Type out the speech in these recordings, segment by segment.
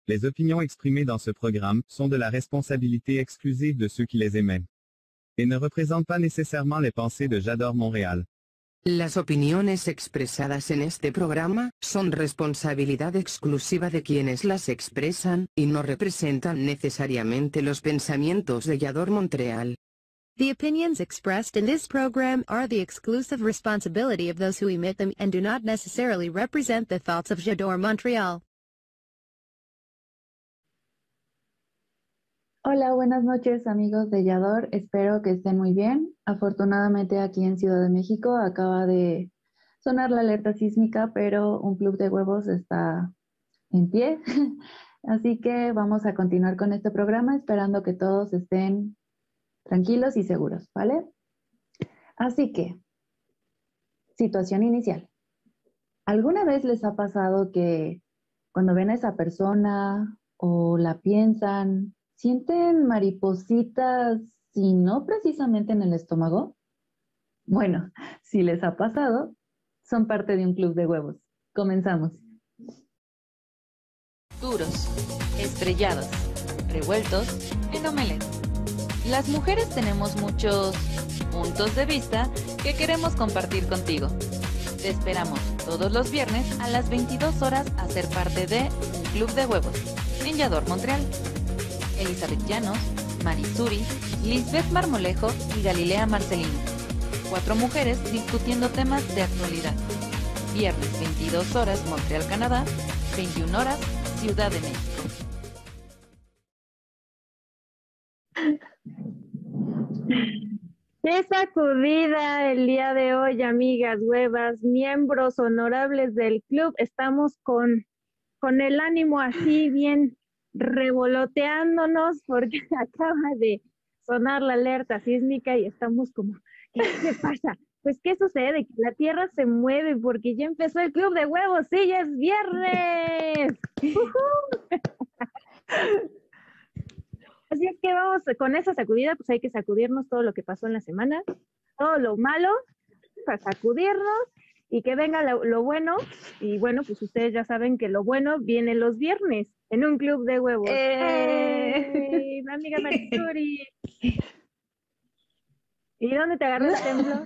Les opinions exprimées dans ce programme sont de la responsabilité exclusive de ceux qui les émettent et ne représentent pas nécessairement les pensées de J'adore Montréal. Las opiniones expresadas en este programa son responsabilidad exclusiva de quienes las expresan y no representan necesariamente los pensamientos de J'adore Montréal. The opinions expressed in this program are the exclusive responsibility of those who emit them and do not necessarily represent the thoughts of J'adore Montréal. Hola, buenas noches amigos de Y'adore, espero que estén muy bien. Afortunadamente aquí en Ciudad de México acaba de sonar la alerta sísmica, pero un club de huevos está en pie. Así que vamos a continuar con este programa esperando que todos estén tranquilos y seguros, ¿vale? Así que, situación inicial. ¿Alguna vez les ha pasado que cuando ven a esa persona o la piensan, sienten maripositas y no precisamente en el estómago? Bueno, si les ha pasado, son parte de un club de huevos. Comenzamos. Duros, estrellados, revueltos, en omelette. Las mujeres tenemos muchos puntos de vista que queremos compartir contigo. Te esperamos todos los viernes a las 22 horas a ser parte de un club de huevos en Y'adore Montréal. Elizabeth Llanos, Marisuri, Lisbeth Marmolejo y Galilea Marcelino. 4 mujeres discutiendo temas de actualidad. Viernes 22 horas Montreal, Canadá, 21 horas Ciudad de México. ¡Qué sacudida el día de hoy, amigas huevas, miembros honorables del club! Estamos con el ánimo así bien revoloteándonos porque acaba de sonar la alerta sísmica y estamos como, ¿qué pasa? Pues, ¿qué sucede? Que la tierra se mueve porque ya empezó el club de huevos, ¡sí, ya es viernes! Así es que vamos con esa sacudida, pues hay que sacudirnos todo lo que pasó en la semana, todo lo malo, para sacudirnos y que venga lo bueno. Y bueno, pues ustedes ya saben que lo bueno viene los viernes en un club de huevos. ¡Hey! Mi amiga Marisuri. ¿Y dónde te agarró el temblor?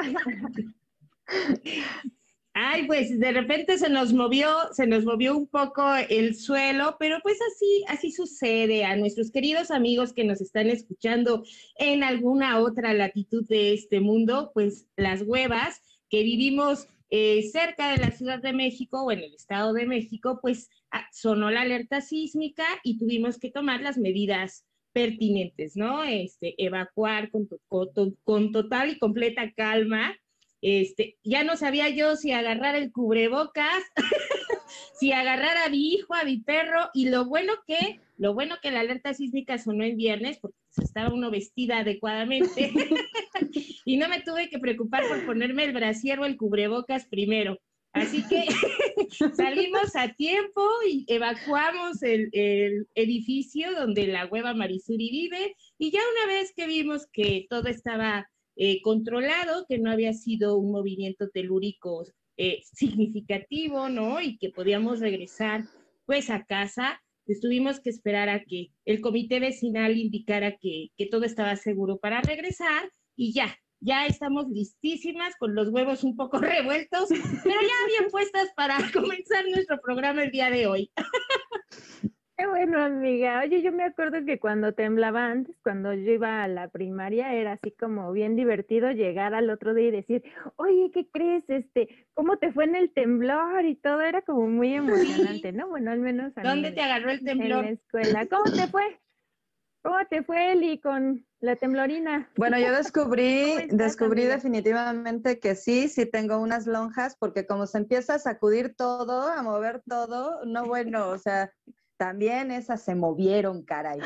Ay, pues de repente se nos movió un poco el suelo, pero pues así sucede a nuestros queridos amigos que nos están escuchando en alguna otra latitud de este mundo, pues las huevas que vivimos cerca de la Ciudad de México o en el Estado de México, pues sonó la alerta sísmica y tuvimos que tomar las medidas pertinentes, ¿no? Evacuar con total y completa calma. Ya no sabía yo si agarrar el cubrebocas, si agarrar a mi hijo, a mi perro, y lo bueno que la alerta sísmica sonó el viernes, porque estaba uno vestida adecuadamente, y no me tuve que preocupar por ponerme el brasier o el cubrebocas primero. Así que salimos a tiempo y evacuamos el edificio donde la hueva Marisuri vive, y ya una vez que vimos que todo estaba controlado, que no había sido un movimiento telúrico significativo, ¿no? Y que podíamos regresar pues a casa, pues tuvimos que esperar a que el comité vecinal indicara que todo estaba seguro para regresar y ya estamos listísimas con los huevos un poco revueltos, pero ya bien puestas para comenzar nuestro programa el día de hoy. Qué bueno, amiga. Oye, yo me acuerdo que cuando temblaba antes, cuando yo iba a la primaria, era así como bien divertido llegar al otro día y decir, oye, ¿qué crees? ¿Cómo te fue en el temblor? Y todo era como muy emocionante, ¿no? Bueno, al menos a mí. ¿Dónde te agarró el temblor? En la escuela. ¿Cómo te fue? ¿Cómo te fue, Eli, con la temblorina? Bueno, yo descubrí definitivamente que sí tengo unas lonjas, porque como se empieza a sacudir todo, a mover todo, no bueno, o sea, también esas se movieron, caray.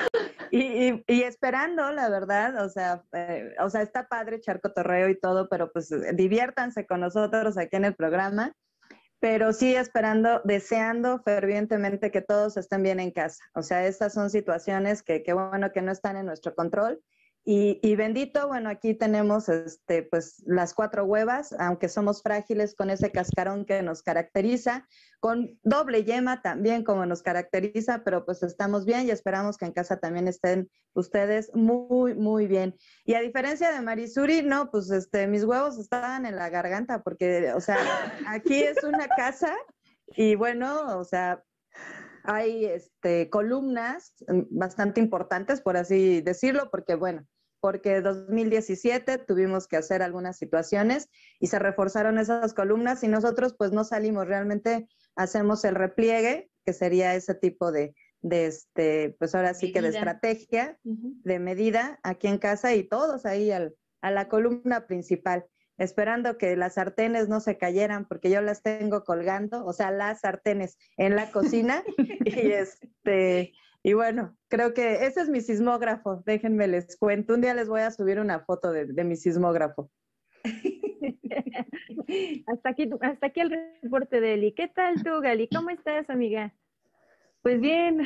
Y esperando, la verdad, o sea, está padre echar cotorreo y todo, pero pues diviértanse con nosotros aquí en el programa. Pero sí esperando, deseando fervientemente que todos estén bien en casa. O sea, estas son situaciones que bueno que no están en nuestro control Y bendito, bueno, aquí tenemos pues las 4 huevas, aunque somos frágiles con ese cascarón que nos caracteriza, con doble yema también como nos caracteriza, pero pues estamos bien y esperamos que en casa también estén ustedes muy, muy bien. Y a diferencia de Marisuri, no, pues mis huevos estaban en la garganta porque, o sea, aquí es una casa y bueno, o sea, hay columnas bastante importantes, por así decirlo, porque 2017 tuvimos que hacer algunas situaciones y se reforzaron esas columnas y nosotros pues no salimos, realmente hacemos el repliegue, que sería ese tipo de pues ahora sí que de estrategia, de medida aquí en casa y todos ahí a la columna principal, esperando que las sartenes no se cayeran porque yo las tengo colgando, o sea, las sartenes en la cocina y bueno, creo que ese es mi sismógrafo, déjenme les cuento, un día les voy a subir una foto de mi sismógrafo. Hasta aquí el reporte de Eli. ¿Qué tal tú, Gali? ¿Cómo estás, amiga? Pues bien,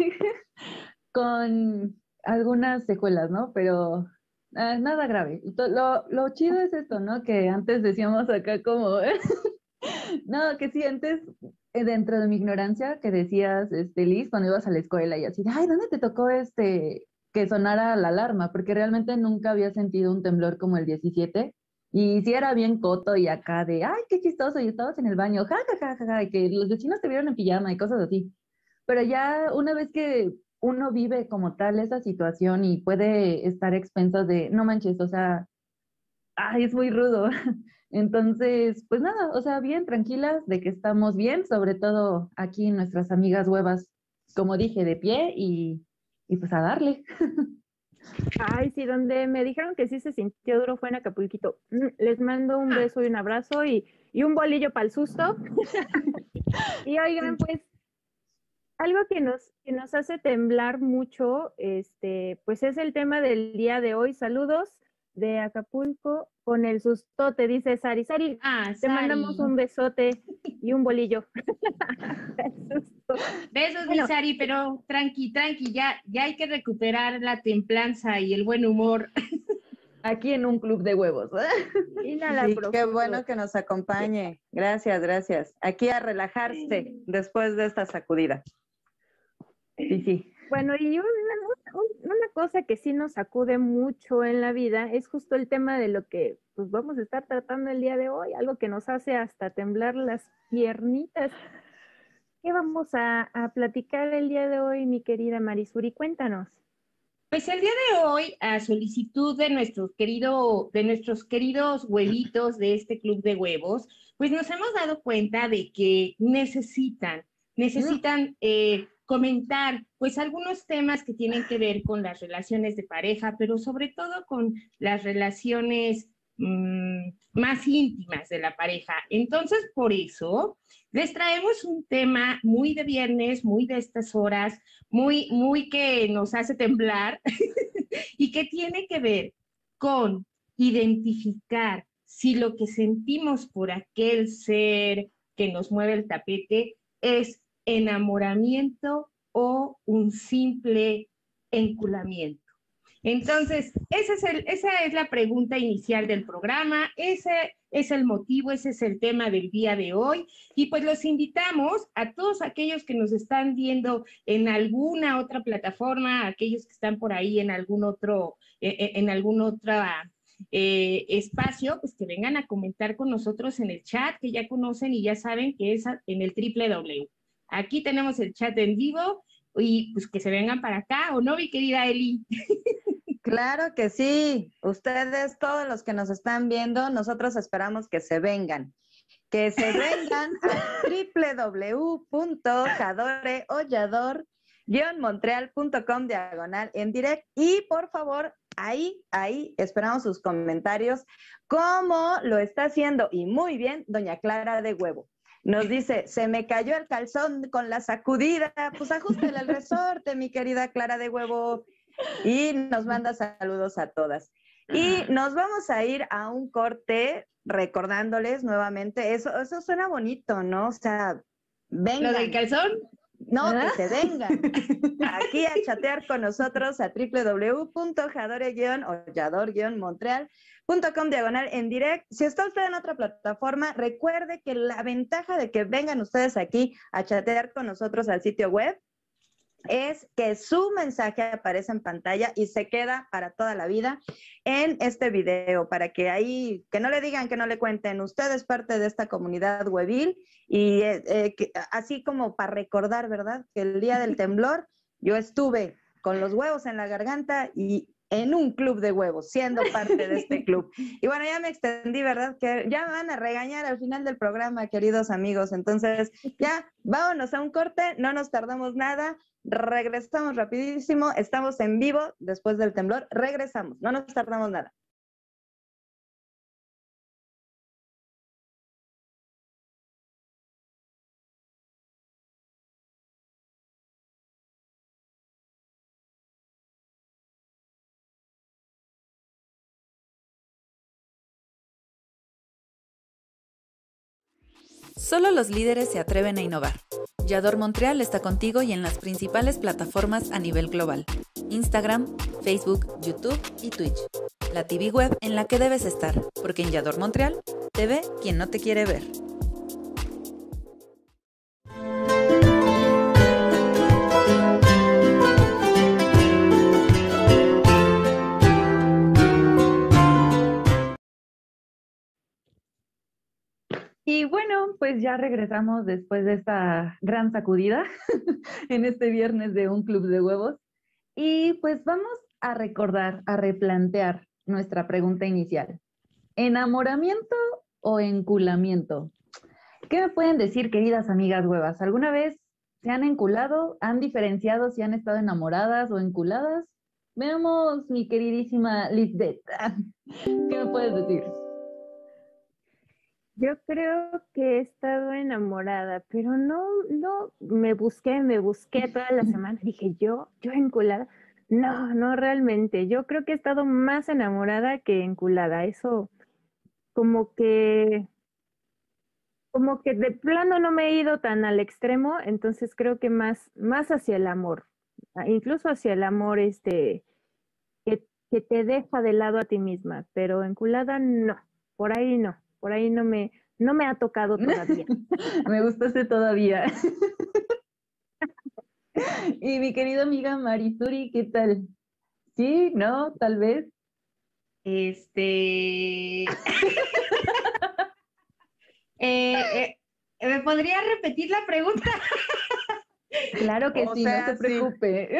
con algunas secuelas, ¿no? Pero nada grave. Lo chido es esto, ¿no? Que antes decíamos acá como... No, que sí, antes, dentro de mi ignorancia, que decías, Liz, cuando ibas a la escuela y así, ay, ¿dónde te tocó que sonara la alarma? Porque realmente nunca había sentido un temblor como el 17, y sí era bien coto y acá de, ay, qué chistoso, y estabas en el baño, ja, ja, ja, ja, ja, y que los vecinos te vieron en pijama y cosas así. Pero ya una vez que uno vive como tal esa situación y puede estar expensas de, no manches, o sea, ay, es muy rudo. Entonces, pues nada, o sea, bien tranquilas de que estamos bien, sobre todo aquí nuestras amigas huevas, como dije, de pie y pues a darle. Ay, sí, donde me dijeron que sí se sintió duro fue en Acapulquito. Les mando un beso y un abrazo y un bolillo para el susto. Y oigan, pues, algo que nos hace temblar mucho, pues es el tema del día de hoy. Saludos de Acapulco con el sustote, dice Sari. Sari, te mandamos un besote y un bolillo. Besos, mi Sari, pero tranqui, ya hay que recuperar la templanza y el buen humor. Aquí en un club de huevos. Sí, qué bueno que nos acompañe. Gracias. Aquí a relajarse después de esta sacudida. Sí. Bueno, y una cosa que sí nos sacude mucho en la vida es justo el tema de lo que pues vamos a estar tratando el día de hoy, algo que nos hace hasta temblar las piernitas. ¿Qué vamos a platicar el día de hoy, mi querida Marisuri? Cuéntanos. Pues el día de hoy, a solicitud de nuestros queridos huevitos de este club de huevos, pues nos hemos dado cuenta de que necesitan comentar pues algunos temas que tienen que ver con las relaciones de pareja, pero sobre todo con las relaciones más íntimas de la pareja. Entonces, por eso, les traemos un tema muy de viernes, muy de estas horas, muy que nos hace temblar y que tiene que ver con identificar si lo que sentimos por aquel ser que nos mueve el tapete es enamoramiento o un simple enculamiento. Entonces, esa es la pregunta inicial del programa, ese es el motivo, ese es el tema del día de hoy, y pues los invitamos a todos aquellos que nos están viendo en alguna otra plataforma, aquellos que están por ahí en algún otro espacio, pues que vengan a comentar con nosotros en el chat, que ya conocen y ya saben que es en el www. Aquí tenemos el chat en vivo y pues que se vengan para acá, ¿o no, mi querida Eli? Claro que sí. Ustedes, todos los que nos están viendo, nosotros esperamos que se vengan. Que se vengan a www.jadoreollador-montreal.com/en direct y por favor, ahí esperamos sus comentarios, como lo está haciendo y muy bien doña Clara de Huevo. Nos dice, se me cayó el calzón con la sacudida, pues ajústele el resorte, mi querida Clara de Huevo. Y nos manda saludos a todas. Y nos vamos a ir a un corte recordándoles nuevamente, eso suena bonito, ¿no? O sea, vengan. ¿Lo del calzón? No, que se vengan aquí a chatear con nosotros a www.yador-montreal.com en direct. Si está usted en otra plataforma, recuerde que la ventaja de que vengan ustedes aquí a chatear con nosotros al sitio web es que su mensaje aparece en pantalla y se queda para toda la vida en este video, para que ahí, que no le digan, que no le cuenten, usted es parte de esta comunidad webil y así como para recordar, ¿verdad? Que el día del temblor yo estuve con los huevos en la garganta y en un club de huevos, siendo parte de este club. Y bueno, ya me extendí, ¿verdad? Que ya me van a regañar al final del programa, queridos amigos. Entonces, ya, vámonos a un corte, no nos tardamos nada, regresamos rapidísimo, estamos en vivo después del temblor, regresamos, no nos tardamos nada. Solo los líderes se atreven a innovar. Yador Montreal está contigo y en las principales plataformas a nivel global: Instagram, Facebook, YouTube y Twitch. La TV web en la que debes estar, porque en Yador Montreal te ve quien no te quiere ver. Y bueno, pues ya regresamos después de esta gran sacudida en este viernes de Un Club de Huevos. Y pues vamos a recordar, a replantear nuestra pregunta inicial. ¿Enamoramiento o enculamiento? ¿Qué me pueden decir, queridas amigas huevas? ¿Alguna vez se han enculado? ¿Han diferenciado si han estado enamoradas o enculadas? Veamos, mi queridísima Lisbeth. ¿Qué me puedes decir? Yo creo que he estado enamorada, pero no, me busqué toda la semana. Dije, yo enculada. No realmente. Yo creo que he estado más enamorada que enculada. Eso como que de plano no me he ido tan al extremo, entonces creo que más hacia el amor, incluso hacia el amor que te deja de lado a ti misma, pero enculada no, por ahí no me ha tocado todavía. Me gustaste todavía. Y mi querida amiga Marisuri, ¿qué tal? ¿Sí? ¿No? ¿Tal vez? ¿Me podría repetir la pregunta? Claro que sí, no se preocupe.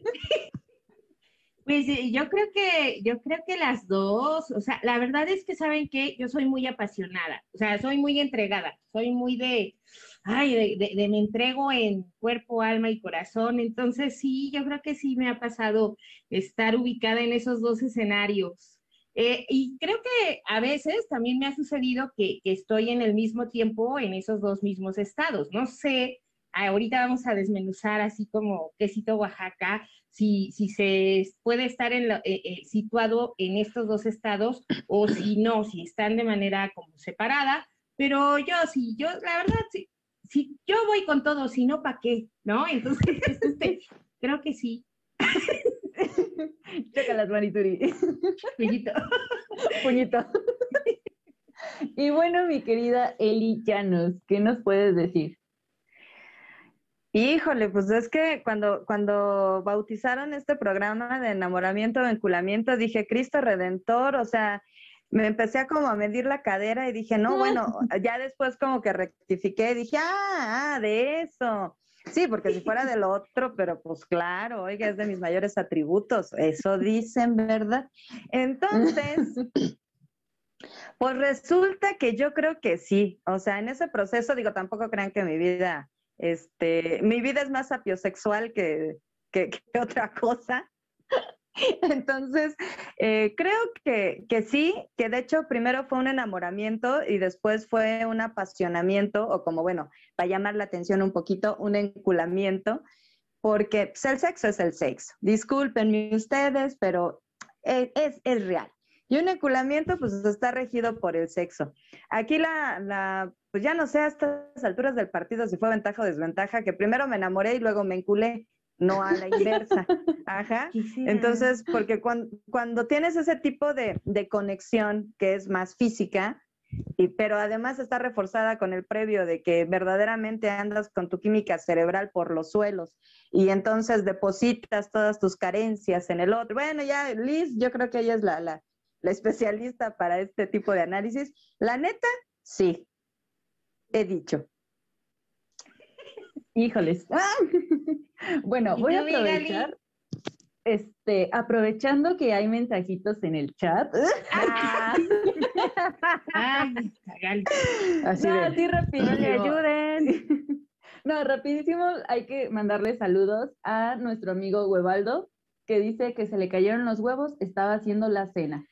Pues yo creo que las dos, o sea, la verdad es que saben que yo soy muy apasionada, o sea, soy muy entregada, soy muy de me entrego en cuerpo, alma y corazón, entonces sí, yo creo que sí me ha pasado estar ubicada en esos dos escenarios. Y creo que a veces también me ha sucedido que estoy en el mismo tiempo en esos dos mismos estados. No sé, ahorita vamos a desmenuzar así como quesito Oaxaca, si se puede estar situado en estos dos estados o si no, si están de manera como separada. Pero yo, la verdad, si yo voy con todo, si no, ¿para qué? ¿No? Entonces, creo que sí. Chócalas, Marisuri. Puñito. Puñito. Y bueno, mi querida Eli Llanos, ¿qué nos puedes decir? Híjole, pues es que cuando bautizaron este programa de enamoramiento o enculamiento, dije, Cristo Redentor, o sea, me empecé a como a medir la cadera y dije, no, bueno, ya después como que rectifiqué, dije, de eso. Sí, porque si fuera del otro, pero pues claro, oiga, es de mis mayores atributos, eso dicen, ¿verdad? Entonces, pues resulta que yo creo que sí, o sea, en ese proceso, digo, tampoco crean que mi vida es más sapiosexual que otra cosa. Entonces, creo que sí, que de hecho primero fue un enamoramiento y después fue un apasionamiento, o como, bueno, para llamar la atención un poquito, un enculamiento, porque pues, el sexo es el sexo. Discúlpenme ustedes, pero es real. Y un enculamiento, pues, está regido por el sexo. Aquí pues ya no sé a estas alturas del partido si fue ventaja o desventaja, que primero me enamoré y luego me enculé, no a la inversa. Ajá. Entonces, porque cuando tienes ese tipo de conexión que es más física, pero además está reforzada con el previo de que verdaderamente andas con tu química cerebral por los suelos y entonces depositas todas tus carencias en el otro. Bueno, ya Liz, yo creo que ella es la especialista para este tipo de análisis. La neta, sí, he dicho. Híjoles. Bueno, voy a aprovechar, aprovechando que hay mensajitos en el chat. Así rapidísimo. No le ayuden. No, rapidísimo, hay que mandarle saludos a nuestro amigo Huevaldo, que dice que se le cayeron los huevos, estaba haciendo la cena.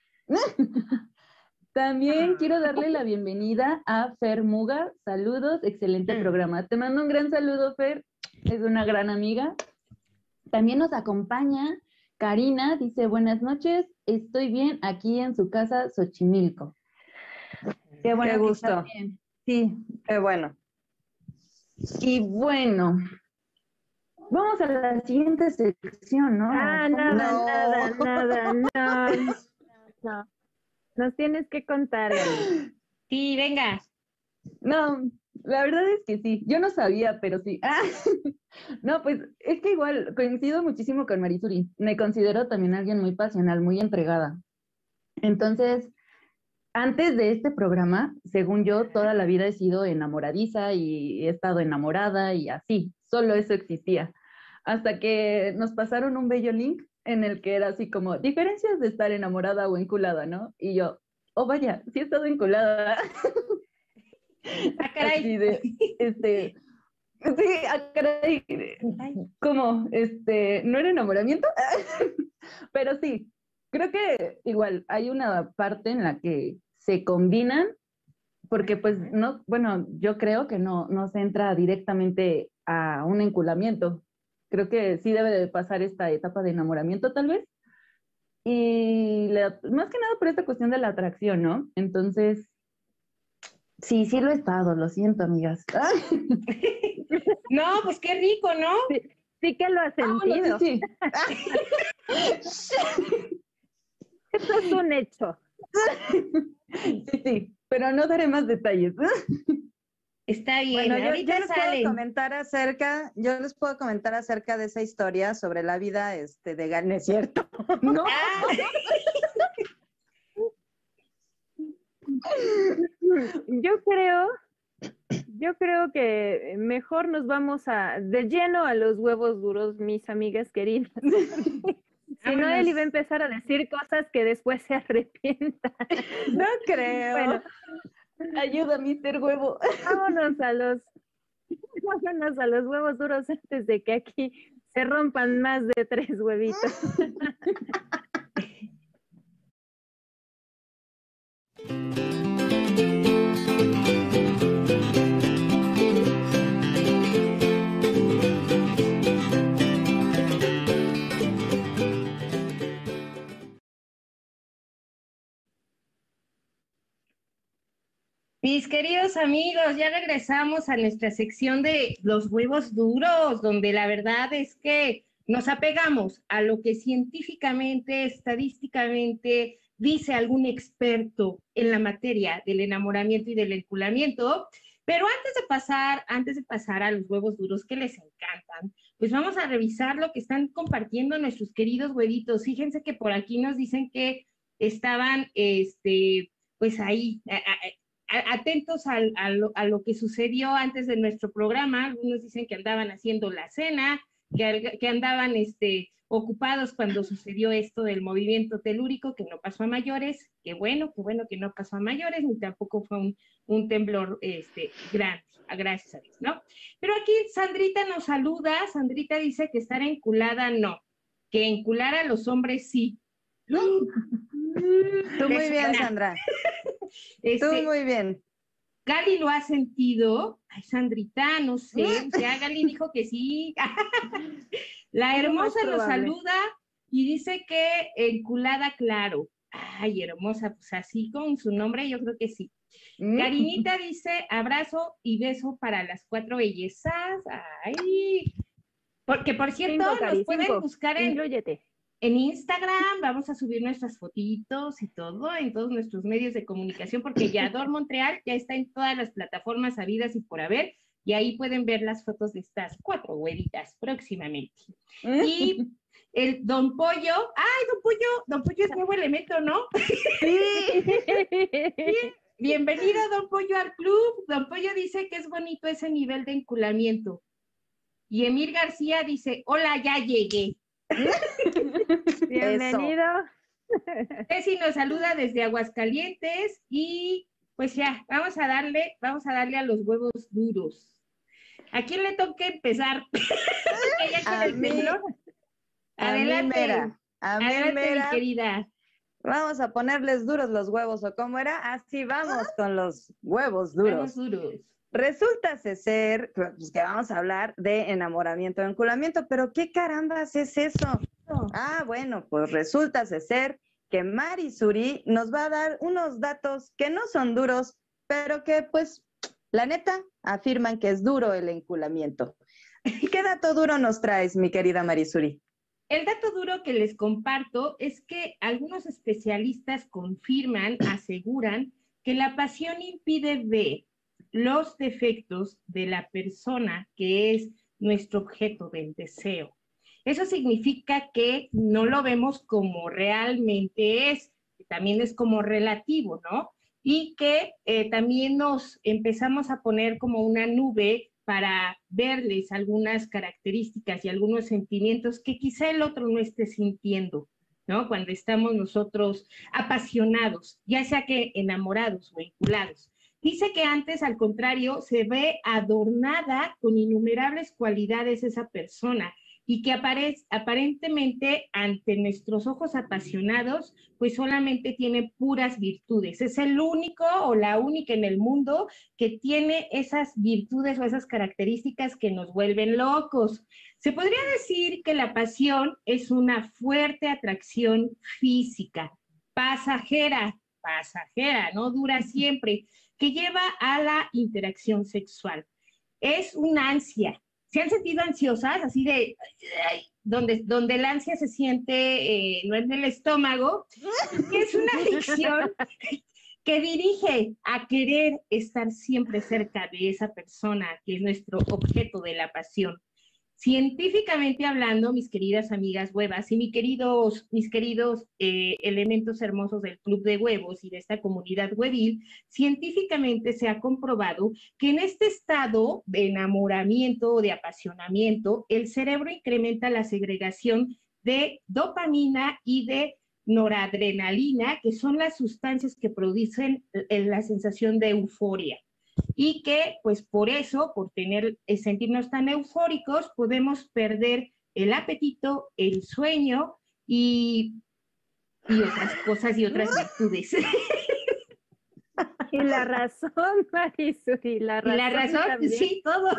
También quiero darle la bienvenida a Fer Muga. Saludos, excelente programa. Te mando un gran saludo, Fer. Es una gran amiga. También nos acompaña Karina. Dice, buenas noches. Estoy bien aquí en su casa, Xochimilco. Qué bueno. Qué gusto. Sí. Qué bueno. Y bueno, vamos a la siguiente sección, ¿no? No. Nos tienes que contar, Gaby. Sí, venga. No, la verdad es que sí. Yo no sabía, pero sí. No, pues es que igual coincido muchísimo con Marisuri. Me considero también alguien muy pasional, muy entregada. Entonces, antes de este programa, según yo, toda la vida he sido enamoradiza y he estado enamorada y así. Solo eso existía. Hasta que nos pasaron un bello link en el que era así como, diferencias de estar enamorada o enculada, ¿no? Y yo, oh vaya, sí he estado enculada. ¡Ah, caray! Así de, sí, ¡ah, caray! ¿Cómo? ¿No era enamoramiento? Pero sí, creo que igual hay una parte en la que se combinan, porque pues no, bueno, yo creo que no se entra directamente a un enculamiento. Creo que sí debe de pasar esta etapa de enamoramiento, tal vez. Y más que nada por esta cuestión de la atracción, ¿no? Entonces, sí lo he estado, lo siento, amigas. No, pues qué rico, ¿no? Sí que lo has sentido. Bueno, sí. Eso es un hecho. Sí, pero no daré más detalles. Está bien, bueno, ahorita yo les puedo comentar acerca de esa historia sobre la vida de Gal, ¿no es cierto? No. Yo creo que mejor nos vamos de lleno a los huevos duros, mis amigas queridas. Si no, él iba a empezar a decir cosas que después se arrepienta. No creo. Bueno, ayuda, Mr. Huevo. Vámonos a los huevos duros antes de que aquí se rompan más de 3 huevitos. Mis queridos amigos, ya regresamos a nuestra sección de los huevos duros, donde la verdad es que nos apegamos a lo que científicamente, estadísticamente dice algún experto en la materia del enamoramiento y del enculamiento. Pero antes de pasar a los huevos duros que les encantan, pues vamos a revisar lo que están compartiendo nuestros queridos huevitos. Fíjense que por aquí nos dicen que estaban, pues ahí, atentos a lo que sucedió antes de nuestro programa. Algunos dicen que andaban haciendo la cena, que andaban ocupados cuando sucedió esto del movimiento telúrico, que no pasó a mayores. Qué bueno que no pasó a mayores, ni tampoco fue un temblor grande, gracias a Dios, ¿no? Pero aquí Sandrita nos saluda. Sandrita dice que estar enculada no, que encular a los hombres sí. Tú muy bien, Sandra. Tú muy bien. Gali lo ha sentido. Ay, Sandrita, no sé. O sea, Gali dijo que sí. La hermosa lo saluda y dice que enculada, claro. Ay, hermosa, pues así con su nombre, yo creo que sí. Karinita dice, abrazo y beso para las 4 bellezas. Ay, porque por cierto, nos pueden buscar en Instagram, vamos a subir nuestras fotitos y todo, en todos nuestros medios de comunicación, porque Yador Montreal ya está en todas las plataformas habidas y por haber, y ahí pueden ver las fotos de estas 4 güeritas próximamente. Y el Don Pollo, ¡ay, Don Pollo es nuevo elemento, ¿no? Sí. Bienvenido, Don Pollo, al club. Don Pollo dice que es bonito ese nivel de enculamiento. Y Emir García dice, hola, ya llegué. Bienvenido. Ceci nos saluda desde Aguascalientes y pues ya, vamos a darle a los huevos duros. ¿A quién le toca empezar? Adelante. Adelante, mi querida. Vamos a ponerles duros los huevos, ¿o cómo era? Así vamos con los huevos duros. Huevos duros. Resulta ser pues, que vamos a hablar de enamoramiento, de enculamiento, pero ¿qué carambas es eso? Ah, bueno, pues resulta ser que Marisuri nos va a dar unos datos que no son duros, pero que pues, la neta, afirman que es duro el enculamiento. ¿Qué dato duro nos traes, mi querida Marisuri? El dato duro que les comparto es que algunos especialistas confirman, aseguran que la pasión impide ver los defectos de la persona que es nuestro objeto del deseo. Eso significa que no lo vemos como realmente es, que también es como relativo, ¿no? Y que también nos empezamos a poner como una nube para verles algunas características y algunos sentimientos que quizá el otro no esté sintiendo, ¿no? Cuando estamos nosotros apasionados, ya sea que enamorados o vinculados. Dice que antes, al contrario, se ve adornada con innumerables cualidades esa persona y que aparentemente ante nuestros ojos apasionados, pues solamente tiene puras virtudes. Es el único o la única en el mundo que tiene esas virtudes o esas características que nos vuelven locos. Se podría decir que la pasión es una fuerte atracción física, pasajera, no dura siempre, que lleva a la interacción sexual. Es una ansia. ¿Se han sentido ansiosas? Así de, donde el ansia se siente, no en el estómago, es una adicción que dirige a querer estar siempre cerca de esa persona que es nuestro objeto de la pasión. Científicamente hablando, mis queridas amigas huevas y mis queridos elementos hermosos del Club de Huevos y de esta comunidad huevil, científicamente se ha comprobado que en este estado de enamoramiento o de apasionamiento, el cerebro incrementa la segregación de dopamina y de noradrenalina, que son las sustancias que producen la sensación de euforia. Y que, pues por eso, por sentirnos tan eufóricos, podemos perder el apetito, el sueño y otras cosas y otras virtudes. Y la razón, Marisuri, la razón también. Sí, todo.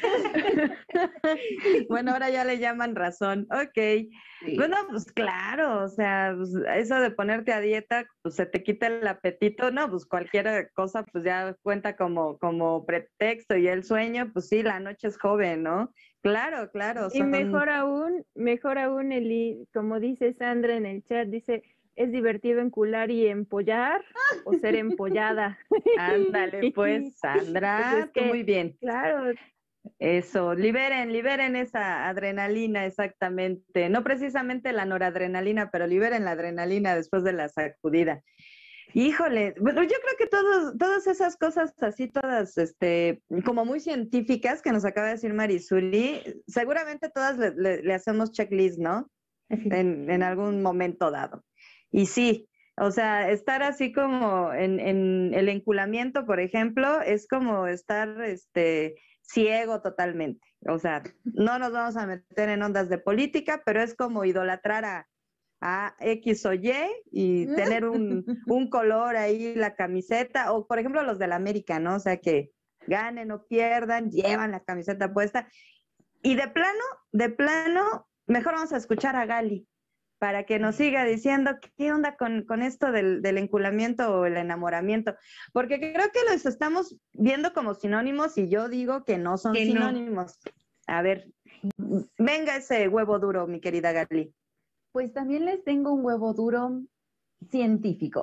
Bueno, ahora ya le llaman razón, ok. Sí. Bueno, pues claro, o sea, pues, eso de ponerte a dieta, pues se te quita el apetito, no, pues cualquier cosa pues ya cuenta como pretexto, y el sueño, pues sí, la noche es joven, ¿no? Claro. Y mejor aún, Eli, como dice Sandra en el chat, dice, ¿es divertido encular y empollar o ser empollada? Ándale, pues, Sandra, pues es que, muy bien. Claro. Eso, liberen esa adrenalina, exactamente. No precisamente la noradrenalina, pero liberen la adrenalina después de la sacudida. Híjole, bueno, yo creo que todas esas cosas así, todas como muy científicas que nos acaba de decir Marisuri, seguramente todas le hacemos checklist, ¿no? En algún momento dado. Y sí, o sea, estar así como en el enculamiento, por ejemplo, es como estar ciego totalmente. O sea, no nos vamos a meter en ondas de política, pero es como idolatrar a X o Y tener un color ahí, la camiseta, o por ejemplo los de la América, ¿no? O sea, que ganen o pierdan, llevan la camiseta puesta. Y de plano, mejor vamos a escuchar a Gali. para que nos siga diciendo qué onda con esto del enculamiento o el enamoramiento, porque creo que los estamos viendo como sinónimos y yo digo que no son sinónimos. A ver, venga ese huevo duro, mi querida Gali. Pues también les tengo un huevo duro científico.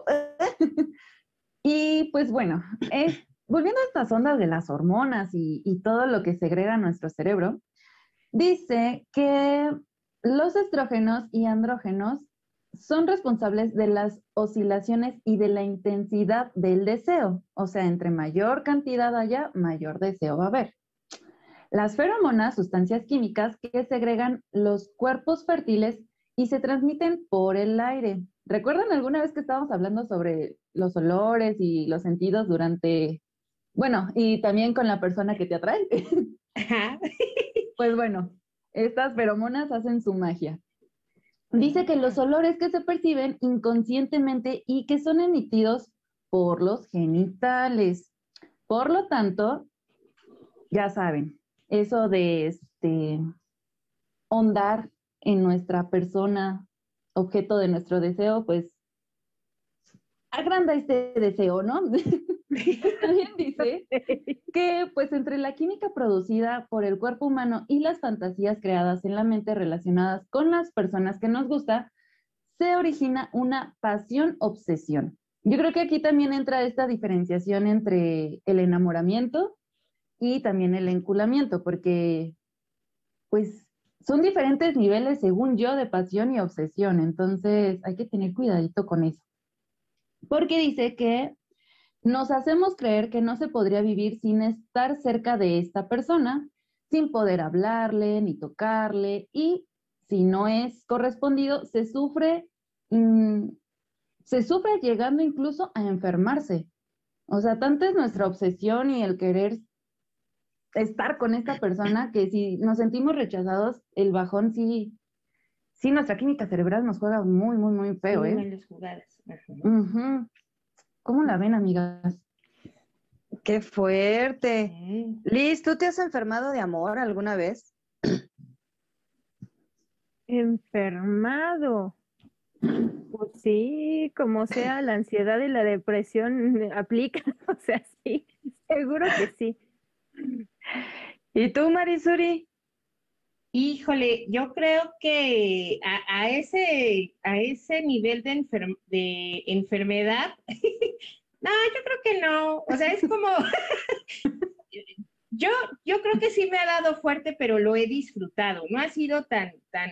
Y pues bueno, volviendo a estas ondas de las hormonas y todo lo que segrega nuestro cerebro, dice que los estrógenos y andrógenos son responsables de las oscilaciones y de la intensidad del deseo. O sea, entre mayor cantidad haya, mayor deseo va a haber. Las feromonas, sustancias químicas que segregan los cuerpos fértiles y se transmiten por el aire. ¿Recuerdan alguna vez que estábamos hablando sobre los olores y los sentidos durante, bueno, y también con la persona que te atrae? Pues bueno, estas feromonas hacen su magia. Dice que los olores que se perciben inconscientemente y que son emitidos por los genitales. Por lo tanto, ya saben, eso de hondar en nuestra persona, objeto de nuestro deseo, pues agranda este deseo, ¿no? También dice que pues entre la química producida por el cuerpo humano y las fantasías creadas en la mente relacionadas con las personas que nos gusta, se origina una pasión-obsesión. Yo creo que aquí también entra esta diferenciación entre el enamoramiento y también el enculamiento, porque pues son diferentes niveles, según yo, de pasión y obsesión, entonces hay que tener cuidadito con eso. Porque dice que nos hacemos creer que no se podría vivir sin estar cerca de esta persona, sin poder hablarle ni tocarle, y si no es correspondido, se sufre llegando incluso a enfermarse. O sea, tanta es nuestra obsesión y el querer estar con esta persona que si nos sentimos rechazados, el bajón sí, nuestra química cerebral nos juega muy, muy, muy feo, Muy ¿eh? malas jugadas. Uh-huh. ¿Cómo la ven, amigas? ¡Qué fuerte! Liz, ¿tú te has enfermado de amor alguna vez? Enfermado. Pues sí, como sea, la ansiedad y la depresión aplican, o sea, sí, seguro que sí. ¿Y tú, Marisuri? Híjole, yo creo que a ese nivel de enfermedad, no, yo creo que no. O sea, es como, yo creo que sí me ha dado fuerte, pero lo he disfrutado. No ha sido tan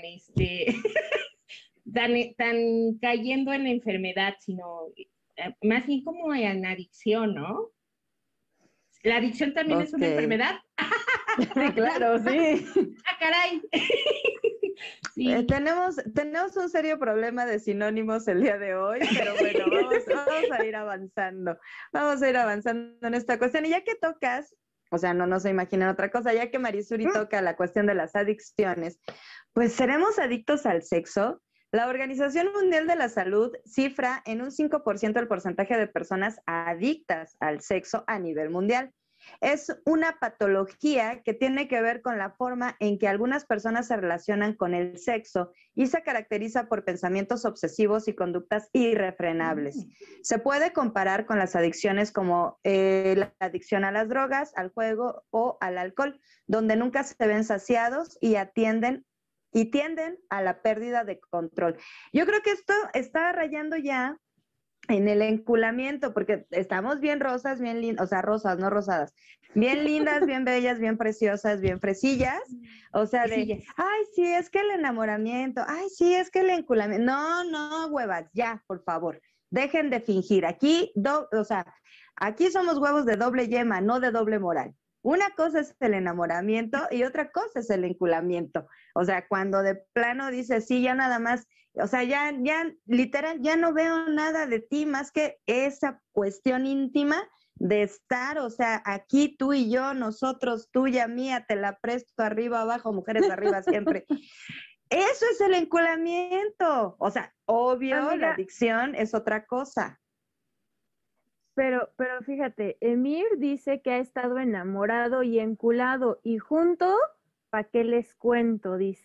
tan cayendo en la enfermedad, sino más bien como en adicción, ¿no? ¿La adicción también es una enfermedad? Sí, claro, sí. ¡Ah, caray! Sí. Tenemos un serio problema de sinónimos el día de hoy, pero bueno, vamos a ir avanzando. Vamos a ir avanzando en esta cuestión. Y ya que tocas, o sea, no se imaginen otra cosa, ya que Marisuri toca la cuestión de las adicciones, pues ¿seremos adictos al sexo? La Organización Mundial de la Salud cifra en un 5% el porcentaje de personas adictas al sexo a nivel mundial. Es una patología que tiene que ver con la forma en que algunas personas se relacionan con el sexo y se caracteriza por pensamientos obsesivos y conductas irrefrenables. Se puede comparar con las adicciones como la adicción a las drogas, al juego o al alcohol, donde nunca se ven saciados y tienden a la pérdida de control. Yo creo que esto está rayando ya en el enculamiento, porque estamos bien rosas, bien lindas, o sea, rosas, no rosadas, bien lindas, bien bellas, bien preciosas, bien fresillas, o sea, ay, sí, es que el enamoramiento, ay, sí, es que el enculamiento, no, huevas, ya, por favor, dejen de fingir, aquí somos huevos de doble yema, no de doble moral. Una cosa es el enamoramiento y otra cosa es el enculamiento. O sea, cuando de plano dices, sí, ya nada más, o sea, ya literal, ya no veo nada de ti más que esa cuestión íntima de estar, o sea, aquí tú y yo, nosotros, tuya, mía, te la presto arriba, abajo, mujeres arriba siempre. Eso es el enculamiento. O sea, obvio, amiga, la adicción es otra cosa. Pero fíjate, Emir dice que ha estado enamorado y enculado y junto, ¿para qué les cuento? Dice,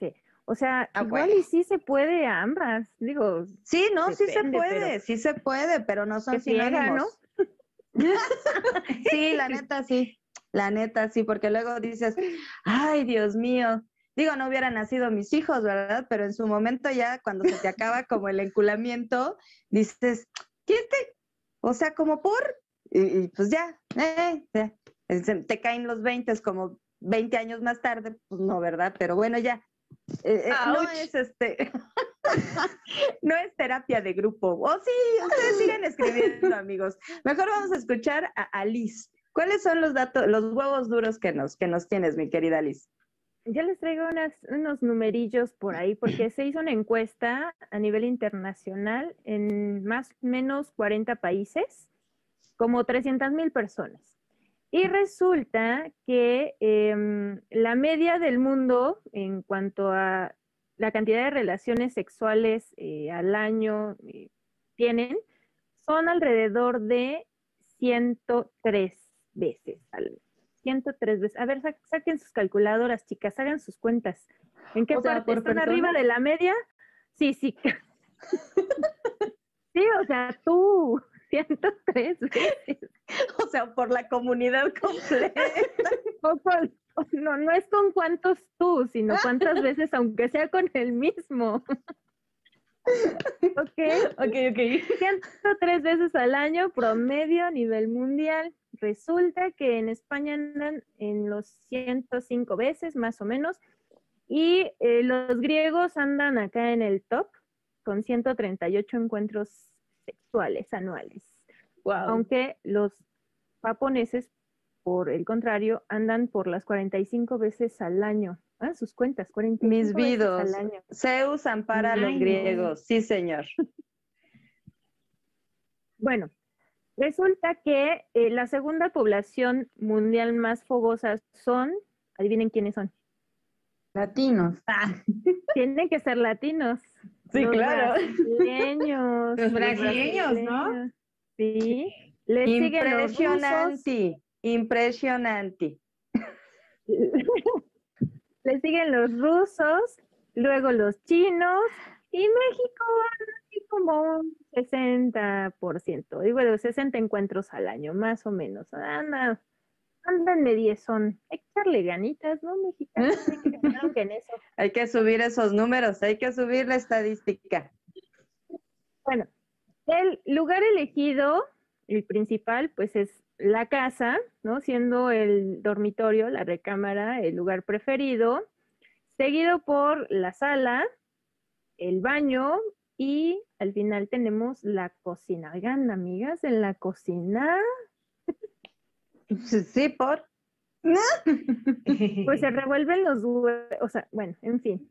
O sea, igual y sí se puede a ambas, digo. Sí, no, depende, sí se puede, pero no son que ciega, ¿no? sinónimos. Sí, la neta sí, porque luego dices, ay, Dios mío, digo, no hubieran nacido mis hijos, ¿verdad? Pero en su momento ya, cuando se te acaba como el enculamiento, dices, ¿qué o sea, como por, y pues ya, te caen los 20 como 20 años más tarde, pues no, ¿verdad? Pero bueno, ya, no es no es terapia de grupo. O sí, ustedes sigan escribiendo, amigos. Mejor vamos a escuchar a Liz. ¿Cuáles son los huevos duros que nos tienes, mi querida Liz? Yo les traigo unos numerillos por ahí, porque se hizo una encuesta a nivel internacional en más o menos 40 países, como 300,000 personas. Y resulta que la media del mundo en cuanto a la cantidad de relaciones sexuales al año tienen, son alrededor de 103 veces al año. 103 veces. A ver, saquen sus calculadoras, chicas, hagan sus cuentas. ¿En qué parte están arriba de la media? Sí. Sí, o sea, tú, 103 veces. O sea, por la comunidad completa. No es con cuántos tú, sino cuántas veces, aunque sea con el mismo. Ok. 103 veces al año, promedio a nivel mundial. Resulta que en España andan en los 105 veces, más o menos, y los griegos andan acá en el top, con 138 encuentros sexuales anuales. Wow. Aunque los japoneses, por el contrario, andan por las 45 veces al año. Sus cuentas, 45 Mis vidos veces al año. Se usan para los griegos, sí, señor. Bueno, resulta que la segunda población mundial más fogosa son, adivinen quiénes son. Latinos. Tienen que ser latinos. Sí, los claro. Brasileños. Los brasileños, ¿no? Sí. Les siguen los rusos. Impresionante. Le siguen los rusos, luego los chinos, y México así como un 60%, digo, de 60 encuentros al año, más o menos. Andan de 10, hay que echarle ganitas, ¿no, mexicanos? Hay que subir esos números, hay que subir la estadística. Bueno, el lugar elegido, el principal, pues es la casa, ¿no? Siendo el dormitorio, la recámara, el lugar preferido, seguido por la sala, el baño y al final tenemos la cocina. Oigan, amigas, en la cocina. Sí, por. Pues se revuelven los huevos, o sea, bueno, en fin.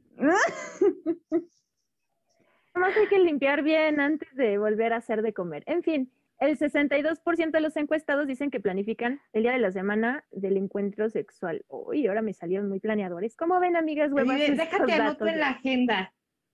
Además hay que limpiar bien antes de volver a hacer de comer. En fin. El 62% de los encuestados dicen que planifican el día de la semana del encuentro sexual. Uy, ahora me salieron muy planeadores. ¿Cómo ven, amigas huevas? Déjate anoto en la agenda.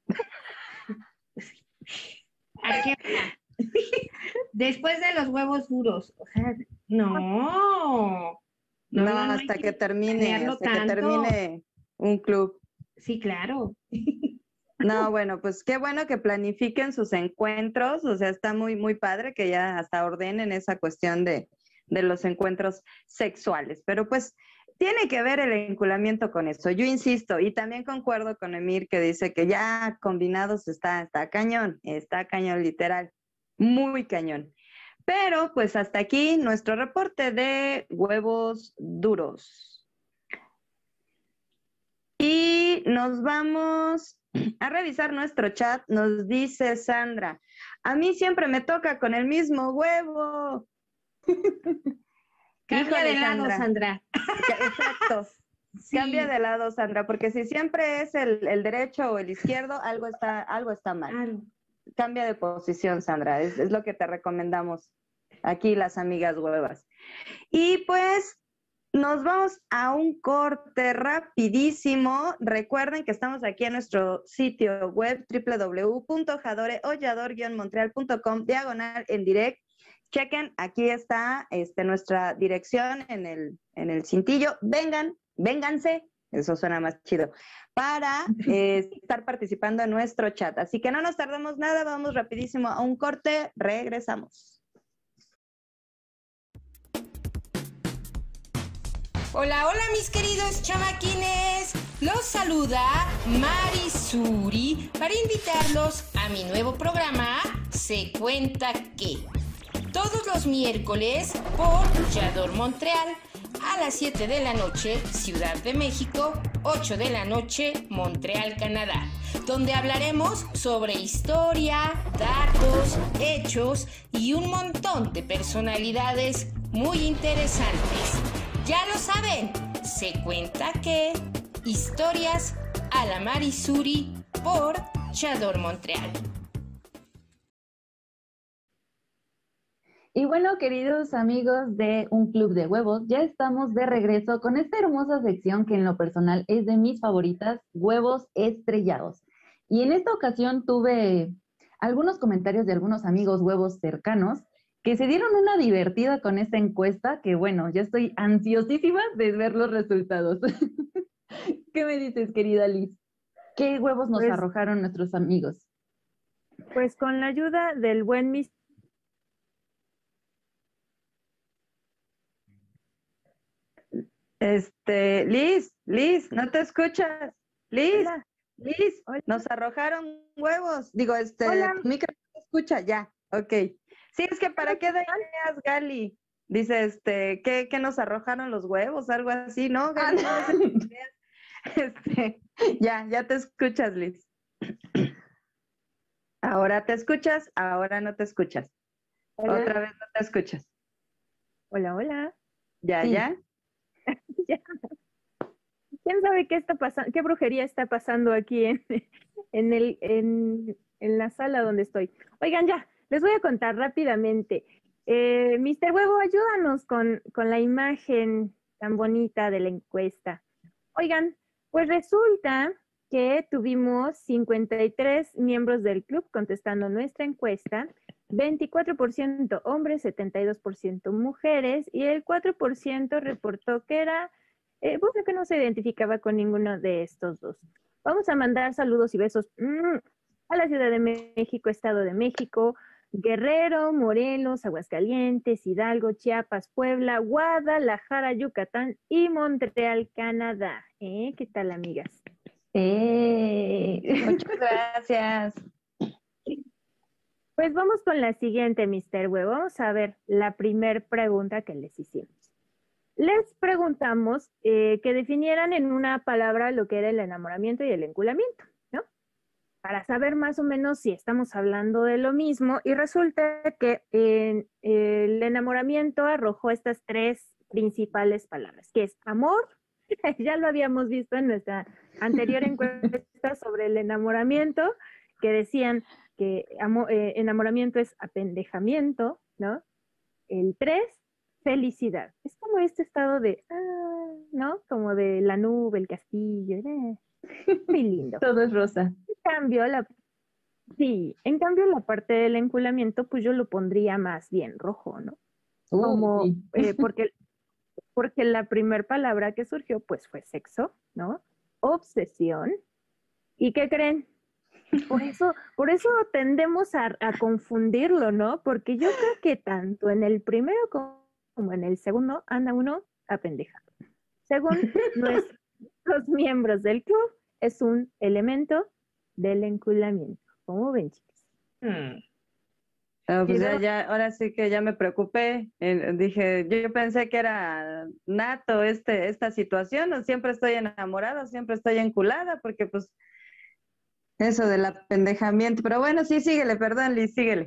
Aquí. Después de los huevos duros. O sea, no, hasta que termine un club. Sí, claro. No, bueno, pues qué bueno que planifiquen sus encuentros, o sea, está muy, muy padre que ya hasta ordenen esa cuestión de los encuentros sexuales, pero pues tiene que ver el enculamiento con eso. Yo insisto, y también concuerdo con Emir que dice que ya combinados está cañón literal, muy cañón. Pero pues hasta aquí nuestro reporte de huevos duros. Y nos vamos a revisar nuestro chat. Nos dice Sandra, a mí siempre me toca con el mismo huevo. Cambia de lado, Sandra. Exacto. Sí. Cambia de lado, Sandra, porque si siempre es el derecho o el izquierdo, algo está mal. Claro. Cambia de posición, Sandra, es lo que te recomendamos aquí las amigas huevas. Y pues nos vamos a un corte rapidísimo. Recuerden que estamos aquí en nuestro sitio web www.yador-montreal.com/en direct. Chequen, aquí está nuestra dirección en el cintillo. Vénganse, eso suena más chido, para estar participando en nuestro chat. Así que no nos tardamos nada, vamos rapidísimo a un corte, regresamos. Hola, hola mis queridos chamaquines. Los saluda Marisuri para invitarlos a mi nuevo programa Se Cuenta Que. Todos los miércoles por Yador Montreal a las 7 de la noche, Ciudad de México, 8 de la noche, Montreal, Canadá, donde hablaremos sobre historia, datos, hechos y un montón de personalidades muy interesantes. Ya lo saben, Se Cuenta Que, historias a la Marisuri por Yador Montreal. Y bueno, queridos amigos de Un Club de Huevos, ya estamos de regreso con esta hermosa sección que en lo personal es de mis favoritas, Huevos Estrellados. Y en esta ocasión tuve algunos comentarios de algunos amigos huevos cercanos que se dieron una divertida con esta encuesta, que bueno, ya estoy ansiosísima de ver los resultados. ¿Qué me dices, querida Liz? ¿Qué huevos nos arrojaron nuestros amigos? Pues con la ayuda del buen Mr. Liz, ¿no te escuchas? Liz, Hola. Liz, Hola. nos arrojaron huevos. Digo, Hola. tu micro no se escucha, ya, ok. Sí, es que ¿para qué da ideas, Gali? Dice, ¿qué nos arrojaron los huevos? Algo así, ¿no? Gali, no des ideas. Ya te escuchas, Liz. Ahora te escuchas, ahora no te escuchas. Hola. Otra vez no te escuchas. Hola, hola. ¿Ya, Sí. ya? Ya. ¿Quién sabe qué está pasando? ¿Qué brujería está pasando aquí en la sala donde estoy? Oigan, ya, les voy a contar rápidamente. Mr. Huevo, ayúdanos con la imagen tan bonita de la encuesta. Oigan, pues resulta que tuvimos 53 miembros del club contestando nuestra encuesta, 24% hombres, 72% mujeres, y el 4% reportó que era, bueno, que no se identificaba con ninguno de estos dos. Vamos a mandar saludos y besos a la Ciudad de México, Estado de México, Guerrero, Morelos, Aguascalientes, Hidalgo, Chiapas, Puebla, Guadalajara, Yucatán y Montreal, Canadá. ¿Qué tal, amigas? Muchas gracias. Pues vamos con la siguiente, Mr. Huevo. Vamos a ver la primer pregunta que les hicimos. Les preguntamos que definieran en una palabra lo que era el enamoramiento y el enculamiento, ¿no? Para saber más o menos si estamos hablando de lo mismo. Y resulta que el enamoramiento arrojó estas tres principales palabras, que es amor. Ya lo habíamos visto en nuestra anterior encuesta sobre el enamoramiento, que decían que enamoramiento es apendejamiento, ¿no? El 3, felicidad. Es como este estado de, ¿no? Como de la nube, el castillo, muy lindo. Todo es rosa. En cambio la parte del enculamiento, pues yo lo pondría más bien rojo, ¿no? Como, Sí. porque la primera palabra que surgió, pues fue sexo, ¿no? Obsesión. ¿Y qué creen? Por eso tendemos a confundirlo, ¿no? Porque yo creo que tanto en el primero como en el segundo anda uno apendejado. Según nuestros miembros del club, es un elemento del enculamiento. ¿Cómo ven, chicos? Pues ahora sí que ya me preocupé. Dije, yo pensé que era nato esta situación, o siempre estoy enamorada, siempre estoy enculada, porque pues eso del apendejamiento. Pero bueno, sí, síguele, perdón, Liz, síguele.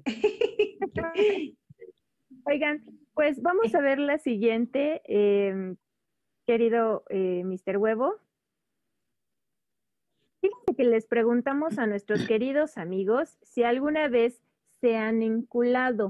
Oigan, pues vamos a ver la siguiente, querido Mr. Huevo. Fíjense que les preguntamos a nuestros queridos amigos si alguna vez se han enculado.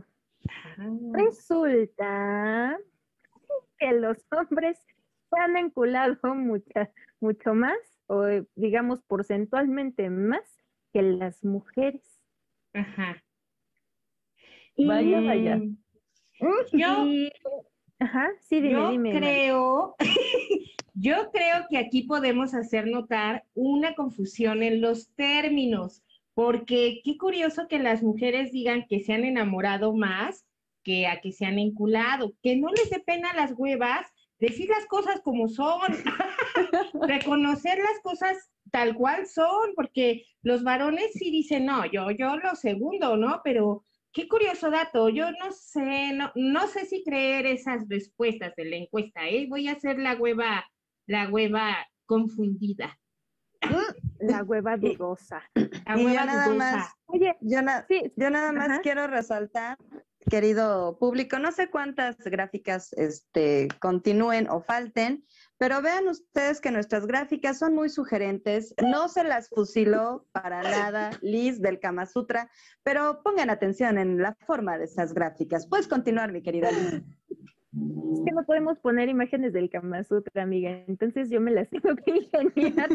Resulta que los hombres se han enculado mucho más, o digamos porcentualmente más, que las mujeres. Ajá. Y, Vaya. Yo sí, dime. creo Yo creo que aquí podemos hacer notar una confusión en los términos, porque qué curioso que las mujeres digan que se han enamorado más que a que se han enculado, que no les dé pena a las huevas decir las cosas como son, reconocer las cosas tal cual son, porque los varones sí dicen, no, yo lo segundo, ¿no? Pero qué curioso dato, yo no sé si creer esas respuestas de la encuesta, ¿eh? Voy a hacer la hueva confundida. La hueva dudosa. La Y hueva yo nada dudosa. más, Oye, yo nada más Ajá. quiero resaltar, querido público, no sé cuántas gráficas continúen o falten, pero vean ustedes que nuestras gráficas son muy sugerentes, no se las fusiló para nada Liz del Kama Sutra, pero pongan atención en la forma de esas gráficas. Puedes continuar, mi querida Liz. Es que no podemos poner imágenes del Kama Sutra, amiga, entonces yo me las tengo que ingeniar.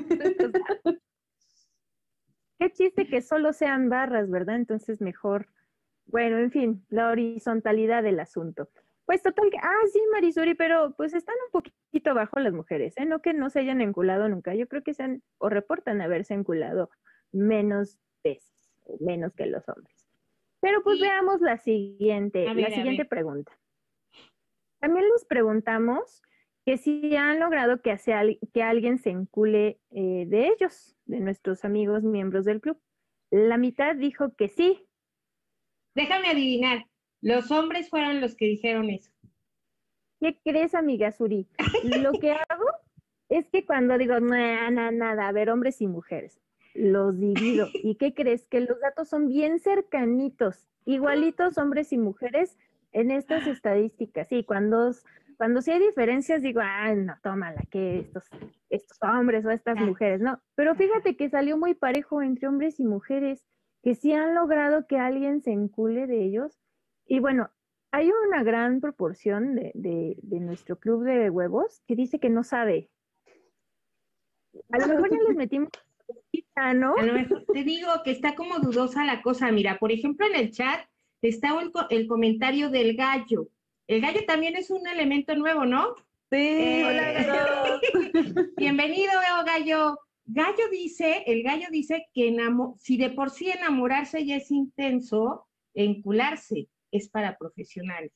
Qué chiste que solo sean barras, ¿verdad? Entonces mejor, bueno, en fin, la horizontalidad del asunto. Pues total que, sí, Marisuri, pero pues están un poquito abajo las mujeres, ¿eh? No que no se hayan enculado nunca, yo creo que se han, o reportan haberse enculado menos veces, menos que los hombres. Pero pues veamos la siguiente pregunta. También les preguntamos que si han logrado que alguien se encule de ellos, de nuestros amigos miembros del club. La mitad dijo que sí. Déjame adivinar, los hombres fueron los que dijeron eso. ¿Qué crees, amiga Suri? Lo que hago es que cuando digo, nada, a ver, hombres y mujeres, los divido. ¿Y qué crees? Que los datos son bien cercanitos, igualitos hombres y mujeres en estas estadísticas. Sí, cuando sí hay diferencias, digo, no, tómala, que estos hombres o estas mujeres, no. Pero fíjate que salió muy parejo entre hombres y mujeres, que sí han logrado que alguien se encule de ellos. Y bueno, hay una gran proporción de nuestro club de huevos que dice que no sabe. A lo mejor ya les metimos, ¿no? A lo mejor te digo que está como dudosa la cosa. Mira, por ejemplo, en el chat está el comentario del gallo. El gallo también es un elemento nuevo, ¿no? Sí, hola, gallo. Bienvenido, gallo. El gallo dice que si de por sí enamorarse ya es intenso, encularse es para profesionales.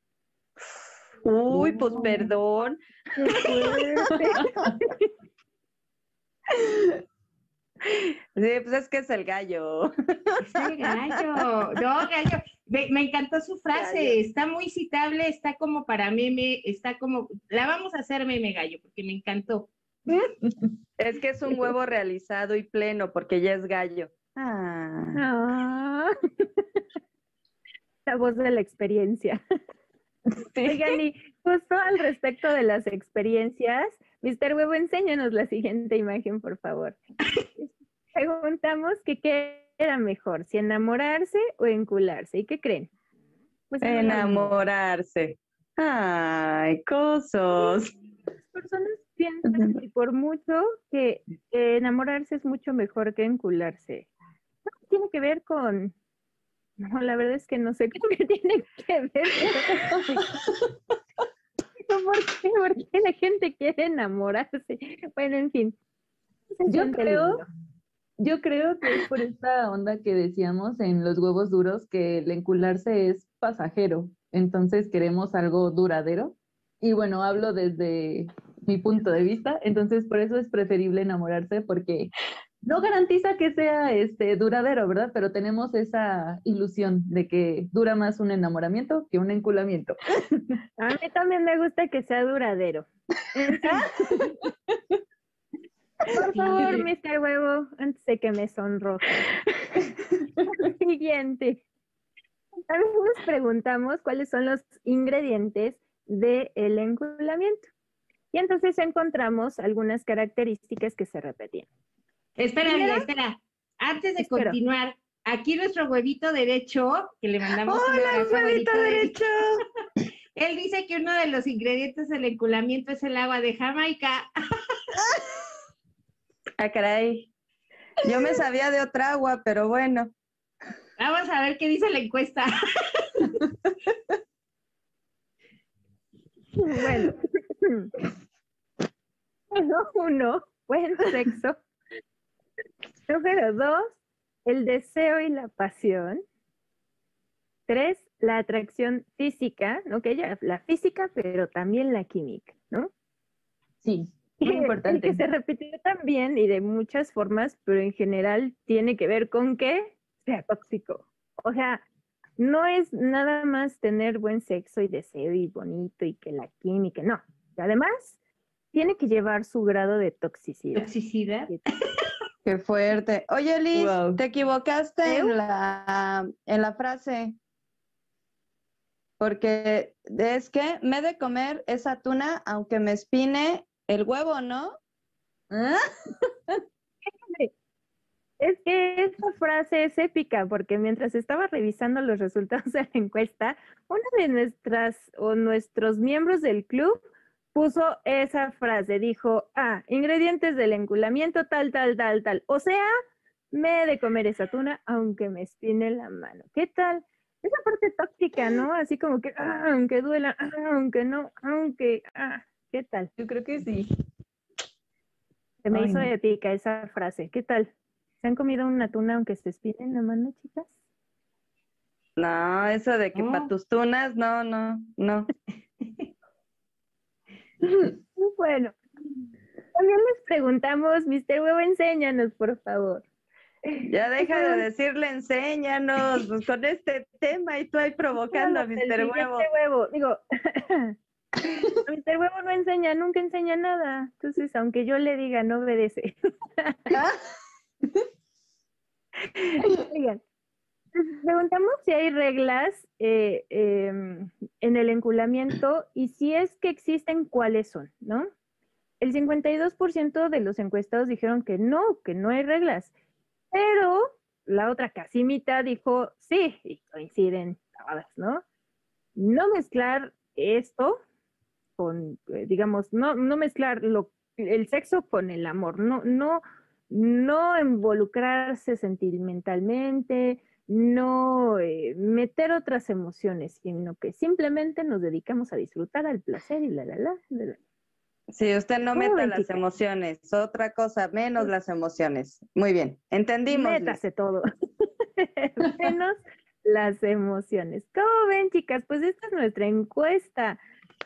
Uy, pues perdón. Sí, pues es que es el gallo. Es el gallo. No, gallo. Me encantó su frase. Gallo. Está muy citable, está como para meme, está como... La vamos a hacer meme, gallo, porque me encantó. Es que es un huevo realizado y pleno, porque ya es gallo. La voz de la experiencia. Sí. Oigan, y justo al respecto de las experiencias, Mr. Huevo, enséñanos la siguiente imagen, por favor. Preguntamos que qué era mejor, si enamorarse o encularse. ¿Y qué creen? Pues enamorarse. Ay, cosos. Las personas piensan y por mucho que enamorarse es mucho mejor que encularse. No tiene que ver con... No, la verdad es que no sé con qué tiene que ver. ¿Por qué la gente quiere enamorarse? Bueno, en fin. Yo creo que es por esta onda que decíamos en los huevos duros, que el encularse es pasajero, entonces queremos algo duradero. Y bueno, hablo desde mi punto de vista, entonces por eso es preferible enamorarse, porque no garantiza que sea duradero, ¿verdad? Pero tenemos esa ilusión de que dura más un enamoramiento que un enculamiento. A mí también me gusta que sea duradero. Por favor, Mr. Huevo, antes de que me sonroje. Siguiente. También nos preguntamos cuáles son los ingredientes del enculamiento. Y entonces encontramos algunas características que se repetían. Espera. Antes de continuar, aquí nuestro huevito derecho, que le mandamos un abrazo, huevito derecho. Él dice que uno de los ingredientes del enculamiento es el agua de Jamaica. Caray. Yo me sabía de otra agua, pero bueno. Vamos a ver qué dice la encuesta. Bueno. Número 1, buen sexo. Número 2, el deseo y la pasión. 3, la atracción física, ¿no? Que ya la física, pero también la química, ¿no? Sí, muy importante. Que se repitió también y de muchas formas, pero en general tiene que ver con que sea tóxico. O sea, no es nada más tener buen sexo y deseo y bonito y que la química, no. Y además, tiene que llevar su grado de toxicidad. ¿Toxicidad? Qué fuerte. Oye, Liz, Wow. te equivocaste en la frase. Porque es que me he de comer esa tuna aunque me espine el huevo, ¿no? ¿Ah? Es que esa frase es épica, porque mientras estaba revisando los resultados de la encuesta, una de nuestros miembros del club puso esa frase, dijo, ingredientes del enculamiento, tal. O sea, me he de comer esa tuna aunque me espine la mano. ¿Qué tal? Esa parte tóxica, ¿no? Así como que, aunque duela, aunque no, ¿qué tal? Yo creo que sí. Se me Ay, hizo no. épica esa frase. ¿Qué tal? ¿Se han comido una tuna aunque se espine la mano, chicas? No, eso de que para tus tunas, no. Bueno, también les preguntamos, Mr. Huevo, enséñanos, por favor. Ya deja de decirle enséñanos pues, con este tema y tú ahí provocando a Mr. Huevo. Digo, Mr. Huevo no enseña, nunca enseña nada. Entonces, aunque yo le diga, no obedece. Oigan, preguntamos si hay reglas en el enculamiento y si es que existen, ¿cuáles son? ¿No? El 52% de los encuestados dijeron que no hay reglas. Pero la otra casi mitad dijo sí, y coinciden todas, ¿no? No mezclar esto con, digamos, no mezclar el sexo con el amor, no involucrarse sentimentalmente, no meter otras emociones, sino que simplemente nos dedicamos a disfrutar al placer y la. Sí, usted no ¿Cómo meta ven, las chicas? emociones, otra cosa, menos las emociones. Muy bien, entendimos. Métase todo. Menos las emociones. ¿Cómo ven, chicas? Pues esta es nuestra encuesta.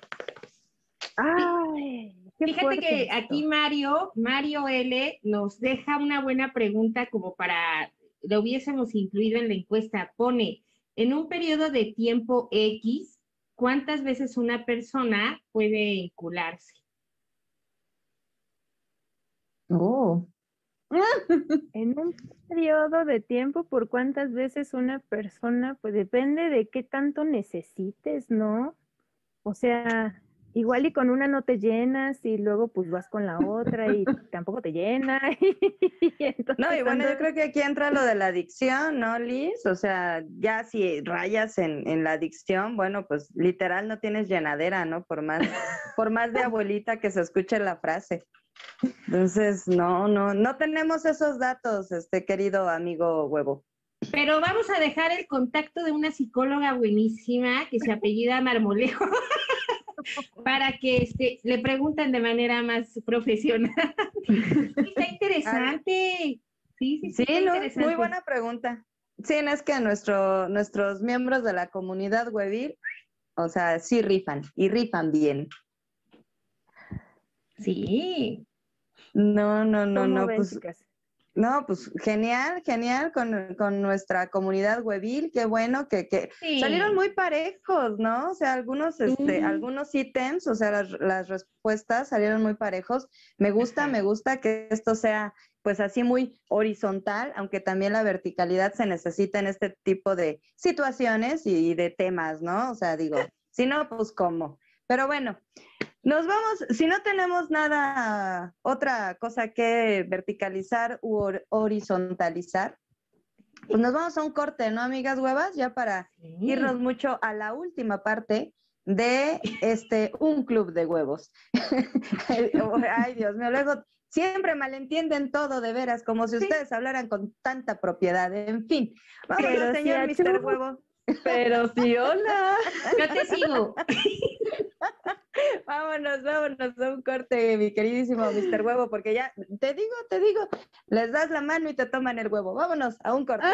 Ay, qué Fíjate fuerte que esto. aquí Mario L nos deja una buena pregunta como para lo hubiésemos incluido en la encuesta. Pone, en un periodo de tiempo X, ¿cuántas veces una persona puede encularse? Oh. En un periodo de tiempo, ¿por cuántas veces una persona? Pues depende de qué tanto necesites, ¿no? O sea, igual y con una no te llenas y luego pues vas con la otra y tampoco te llena. Entonces, No, y bueno, yo creo que aquí entra lo de la adicción, ¿no, Liz? O sea, ya si rayas en la adicción, bueno, pues literal no tienes llenadera, ¿no? Por más de abuelita que se escuche la frase. Entonces, no tenemos esos datos, querido amigo Huevo. Pero vamos a dejar el contacto de una psicóloga buenísima que se apellida Marmolejo para que le pregunten de manera más profesional. Está interesante. Sí, está no, interesante. muy buena pregunta. Sí, no es que nuestros miembros de la comunidad huevil, o sea, sí rifan y rifan bien. Sí. No, ¿cómo ven, pues, chicas? no, pues genial con nuestra comunidad huevil, qué bueno que Sí. salieron muy parejos, ¿no? O sea, algunos ítems, o sea, las respuestas salieron muy parejos. Me gusta que esto sea pues así muy horizontal, aunque también la verticalidad se necesita en este tipo de situaciones y de temas, ¿no? O sea, digo, si no, pues cómo. Pero bueno, nos vamos, si no tenemos nada, otra cosa que verticalizar u horizontalizar, pues nos vamos a un corte, ¿no, amigas huevas? Ya para irnos mucho a la última parte de un club de huevos. Ay, Dios mío, luego siempre malentienden todo, de veras, como si ustedes hablaran con tanta propiedad. En fin, vamos, Pero señor si Mr. Huevo. Pero sí, hola. Yo te sigo. Vámonos a un corte, mi queridísimo Mr. Huevo, porque ya, te digo, les das la mano y te toman el huevo. Vámonos a un corte.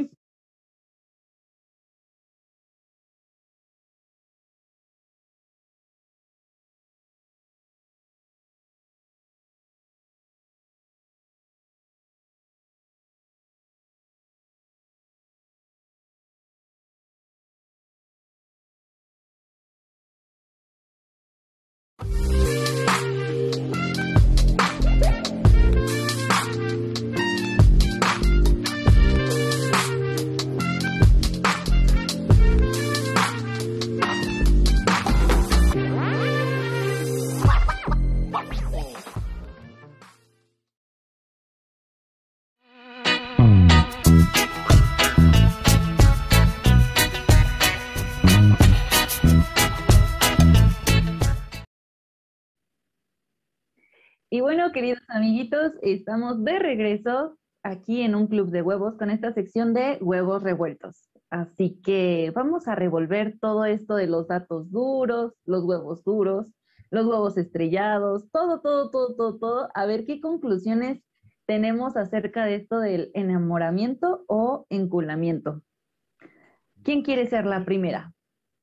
Y bueno, queridos amiguitos, estamos de regreso aquí en un club de huevos con esta sección de huevos revueltos. Así que vamos a revolver todo esto de los datos duros, los huevos estrellados, todo, a ver qué conclusiones tenemos acerca de esto del enamoramiento o enculamiento. ¿Quién quiere ser la primera?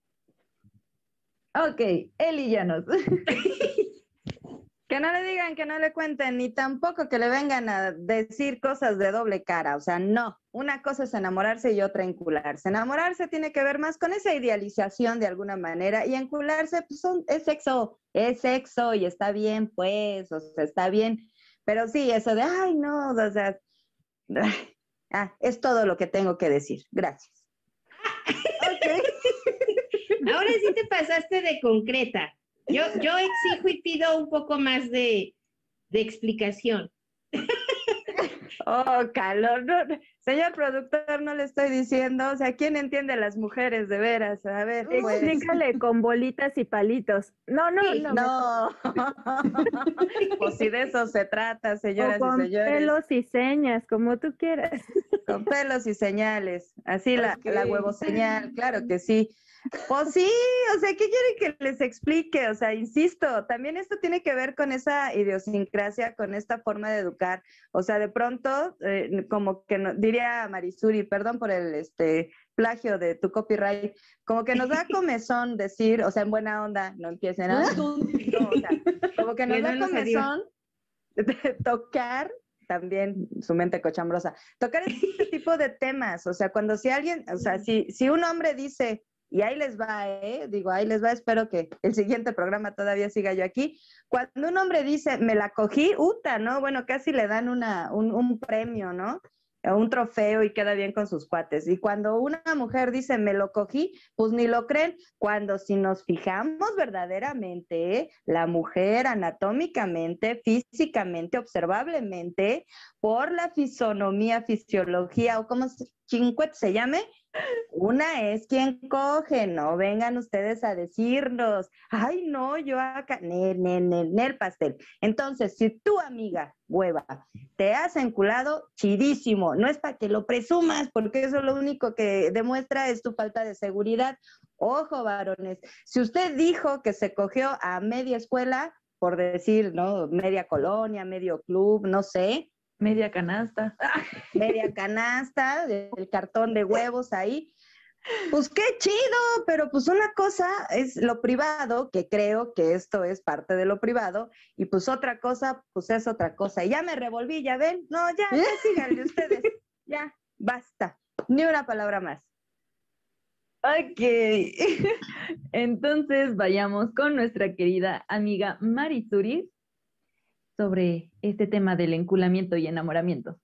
Ok, Eli Llanos. Que no le digan, que no le cuenten, ni tampoco que le vengan a decir cosas de doble cara. O sea, no. Una cosa es enamorarse y otra encularse. Enamorarse tiene que ver más con esa idealización de alguna manera, y encularse pues, es sexo y está bien, pues, o sea, está bien. Pero sí, eso de, ay, no, o sea, es todo lo que tengo que decir. Gracias. Okay. Ahora sí te pasaste de concreta. Yo exijo y pido un poco más de explicación. Oh, calor. No, señor productor, no le estoy diciendo. O sea, ¿quién entiende a las mujeres de veras? A ver, pues. Explícale con bolitas y palitos. No. Pues si de eso se trata, señoras o con y señores. pelos y señas, como tú quieras. Con pelos y señales. Así la huevo señal, claro que sí. Pues sí, o sea, ¿qué quieren que les explique? O sea, insisto, también esto tiene que ver con esa idiosincrasia, con esta forma de educar. O sea, de pronto, como que no, diría Marisuri, perdón por el plagio de tu copyright, como que nos da comezón decir, o sea, en buena onda, no empiecen a... No, o sea, como que nos da comezón de tocar también su mente cochambrosa, tocar este tipo de temas. O sea, cuando si alguien, o sea, si un hombre dice... Y ahí les va, digo, ahí les va, espero que el siguiente programa todavía siga yo aquí. Cuando un hombre dice, me la cogí, ¿no? Bueno, casi le dan un premio, ¿no? Un trofeo y queda bien con sus cuates. Y cuando una mujer dice, me lo cogí, pues ni lo creen. Cuando si nos fijamos verdaderamente, la mujer anatómicamente, físicamente, observablemente, por la fisonomía, fisiología, o como chincuet se llame, una es quien coge. No vengan ustedes a decirnos, ay no, yo acá, el pastel. Entonces, si tu amiga hueva te has enculado, chidísimo, no es para que lo presumas, porque eso lo único que demuestra es tu falta de seguridad. Ojo, varones, si usted dijo que se cogió a media escuela, por decir, ¿no? Media colonia, medio club, no sé, media canasta. Media canasta del cartón de huevos ahí. Pues qué chido, pero pues una cosa es lo privado, que creo que esto es parte de lo privado, y pues otra cosa, pues es otra cosa. Y ya me revolví, ¿ya ven? No, ya síganle ustedes. Ya, basta. Ni una palabra más. Ok. Entonces vayamos con nuestra querida amiga Marisuri sobre este tema del enculamiento y enamoramiento.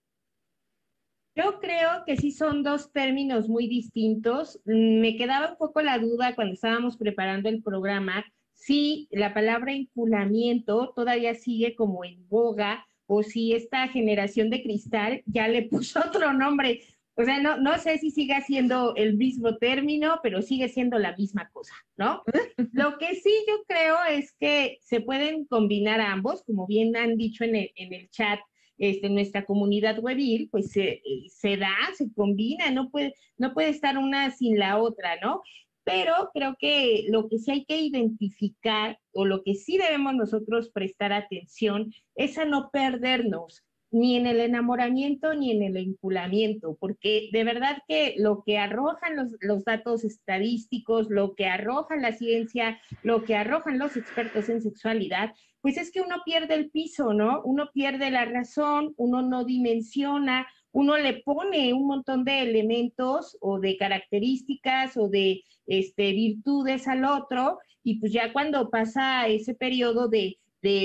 Yo creo que sí son dos términos muy distintos. Me quedaba un poco la duda cuando estábamos preparando el programa, si la palabra enculamiento todavía sigue como en boga o si esta generación de cristal ya le puso otro nombre. O sea, no sé si sigue siendo el mismo término, pero sigue siendo la misma cosa, ¿no? Lo que sí yo creo es que se pueden combinar ambos, como bien han dicho en el chat. nuestra comunidad huevil, pues se da, se combina, no puede estar una sin la otra, ¿no? Pero creo que lo que sí hay que identificar o lo que sí debemos nosotros prestar atención es a no perdernos ni en el enamoramiento ni en el vinculamiento, porque de verdad que lo que arrojan los datos estadísticos, lo que arroja la ciencia, lo que arrojan los expertos en sexualidad, pues es que uno pierde el piso, ¿no? Uno pierde la razón, uno no dimensiona, uno le pone un montón de elementos o de características o de virtudes al otro, y pues ya cuando pasa ese periodo de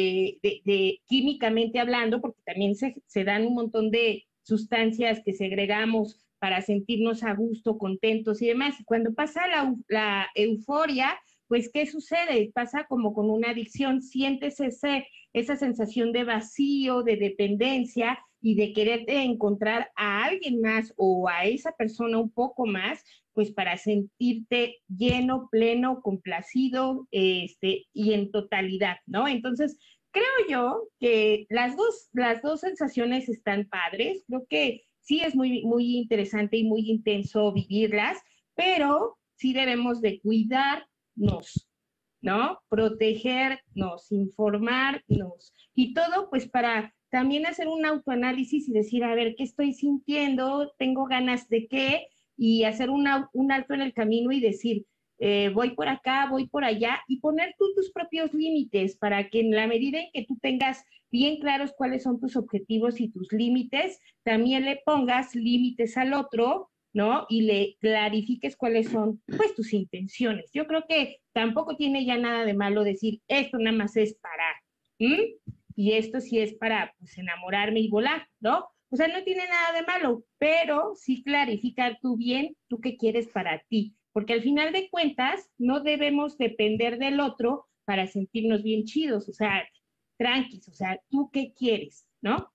químicamente hablando, porque también se dan un montón de sustancias que segregamos para sentirnos a gusto, contentos y demás. Y cuando pasa la euforia, pues ¿qué sucede? Pasa como con una adicción, sientes esa sensación de vacío, de dependencia y de querer encontrar a alguien más o a esa persona un poco más, pues para sentirte lleno, pleno, complacido, y en totalidad, ¿no? Entonces, creo yo que las dos sensaciones están padres, creo que sí es muy, muy interesante y muy intenso vivirlas, pero sí debemos de cuidarnos, ¿no? Protegernos, informarnos, y todo pues para también hacer un autoanálisis y decir, a ver, ¿qué estoy sintiendo? ¿Tengo ganas de qué? Y hacer un alto en el camino y decir, voy por acá, voy por allá, y poner tú tus propios límites para que en la medida en que tú tengas bien claros cuáles son tus objetivos y tus límites, también le pongas límites al otro, ¿no? Y le clarifiques cuáles son, pues, tus intenciones. Yo creo que tampoco tiene ya nada de malo decir, esto nada más es para, y esto sí es para, pues, enamorarme y volar, ¿no? O sea, no tiene nada de malo, pero sí clarificar tú bien, tú qué quieres para ti, porque al final de cuentas no debemos depender del otro para sentirnos bien chidos, o sea, tranquis, o sea, tú qué quieres, ¿no?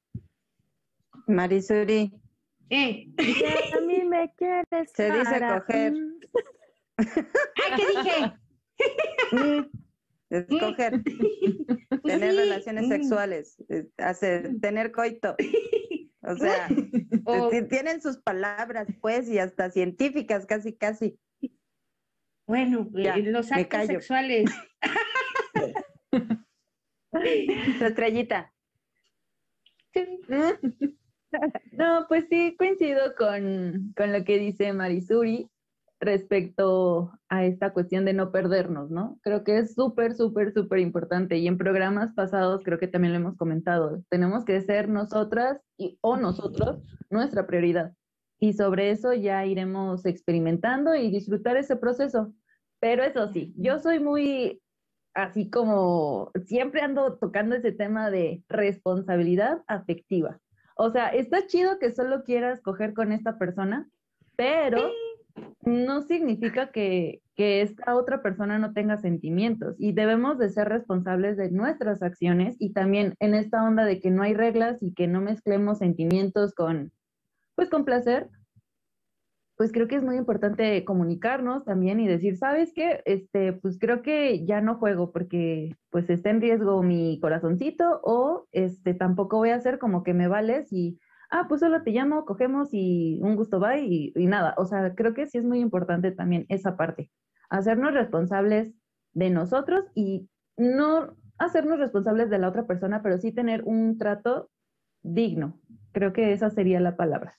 Marisuri. A mí me quieres. Se dice coger. ¿Qué dije? Escoger. Tener relaciones sexuales, tener coito. O sea, tienen sus palabras, pues, y hasta científicas, casi. Bueno, ya, los actos sexuales. La estrellita. No, pues sí, coincido con lo que dice Marisuri respecto a esta cuestión de no perdernos, ¿no? Creo que es súper, súper, súper importante, y en programas pasados creo que también lo hemos comentado. Tenemos que ser nosotras o nosotros nuestra prioridad, y sobre eso ya iremos experimentando y disfrutar ese proceso. Pero eso sí, yo soy muy, así como siempre ando tocando ese tema de responsabilidad afectiva. O sea, está chido que solo quieras coger con esta persona, pero no significa que esta otra persona no tenga sentimientos, y debemos de ser responsables de nuestras acciones, y también en esta onda de que no hay reglas y que no mezclemos sentimientos con placer. Pues creo que es muy importante comunicarnos también y decir, ¿sabes qué? Pues creo que ya no juego porque pues está en riesgo mi corazoncito, o tampoco voy a hacer como que me vales y, pues solo te llamo, cogemos y un gusto, bye, y nada. O sea, creo que sí es muy importante también esa parte, hacernos responsables de nosotros y no hacernos responsables de la otra persona, pero sí tener un trato digno. Creo que esa sería la palabra.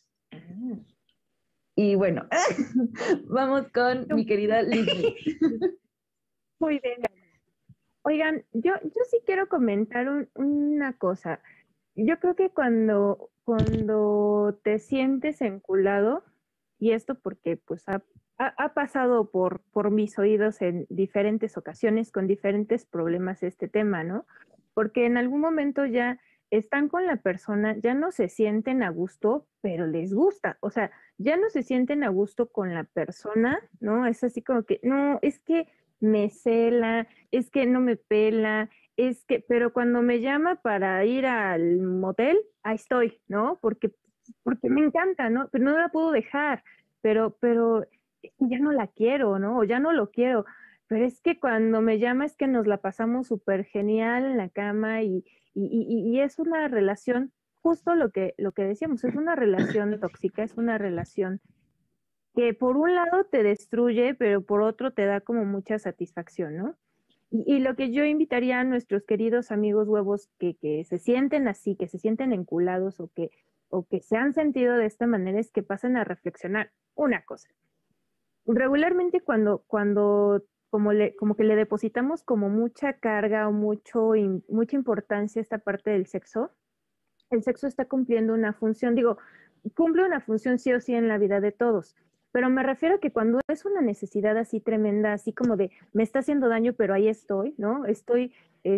Y bueno, vamos con mi querida Lizzy. Muy bien. Oigan, yo sí quiero comentar una cosa. Yo creo que cuando te sientes enculado, y esto porque pues ha pasado por mis oídos en diferentes ocasiones con diferentes problemas este tema, ¿no? Porque en algún momento ya están con la persona, ya no se sienten a gusto, pero les gusta. O sea, ya no se sienten a gusto con la persona, ¿no? Es así como que, no, es que me cela, es que no me pela, pero cuando me llama para ir al motel, ahí estoy, ¿no? Porque me encanta, ¿no? Pero no la puedo dejar, pero ya no la quiero, ¿no? O ya no lo quiero. Pero es que cuando me llama es que nos la pasamos súper genial en la cama y es una relación justo lo que decíamos, es una relación tóxica, es una relación que por un lado te destruye, pero por otro te da como mucha satisfacción, ¿no? Y lo que yo invitaría a nuestros queridos amigos huevos que se sienten así, que se sienten enculados o que se han sentido de esta manera, es que pasen a reflexionar una cosa. Regularmente cuando como que le depositamos como mucha carga o mucha importancia a esta parte del sexo, el sexo está cumpliendo una función, cumple una función sí o sí en la vida de todos, pero me refiero a que cuando es una necesidad así tremenda, así como de me está haciendo daño, pero ahí estoy, ¿no? Estoy,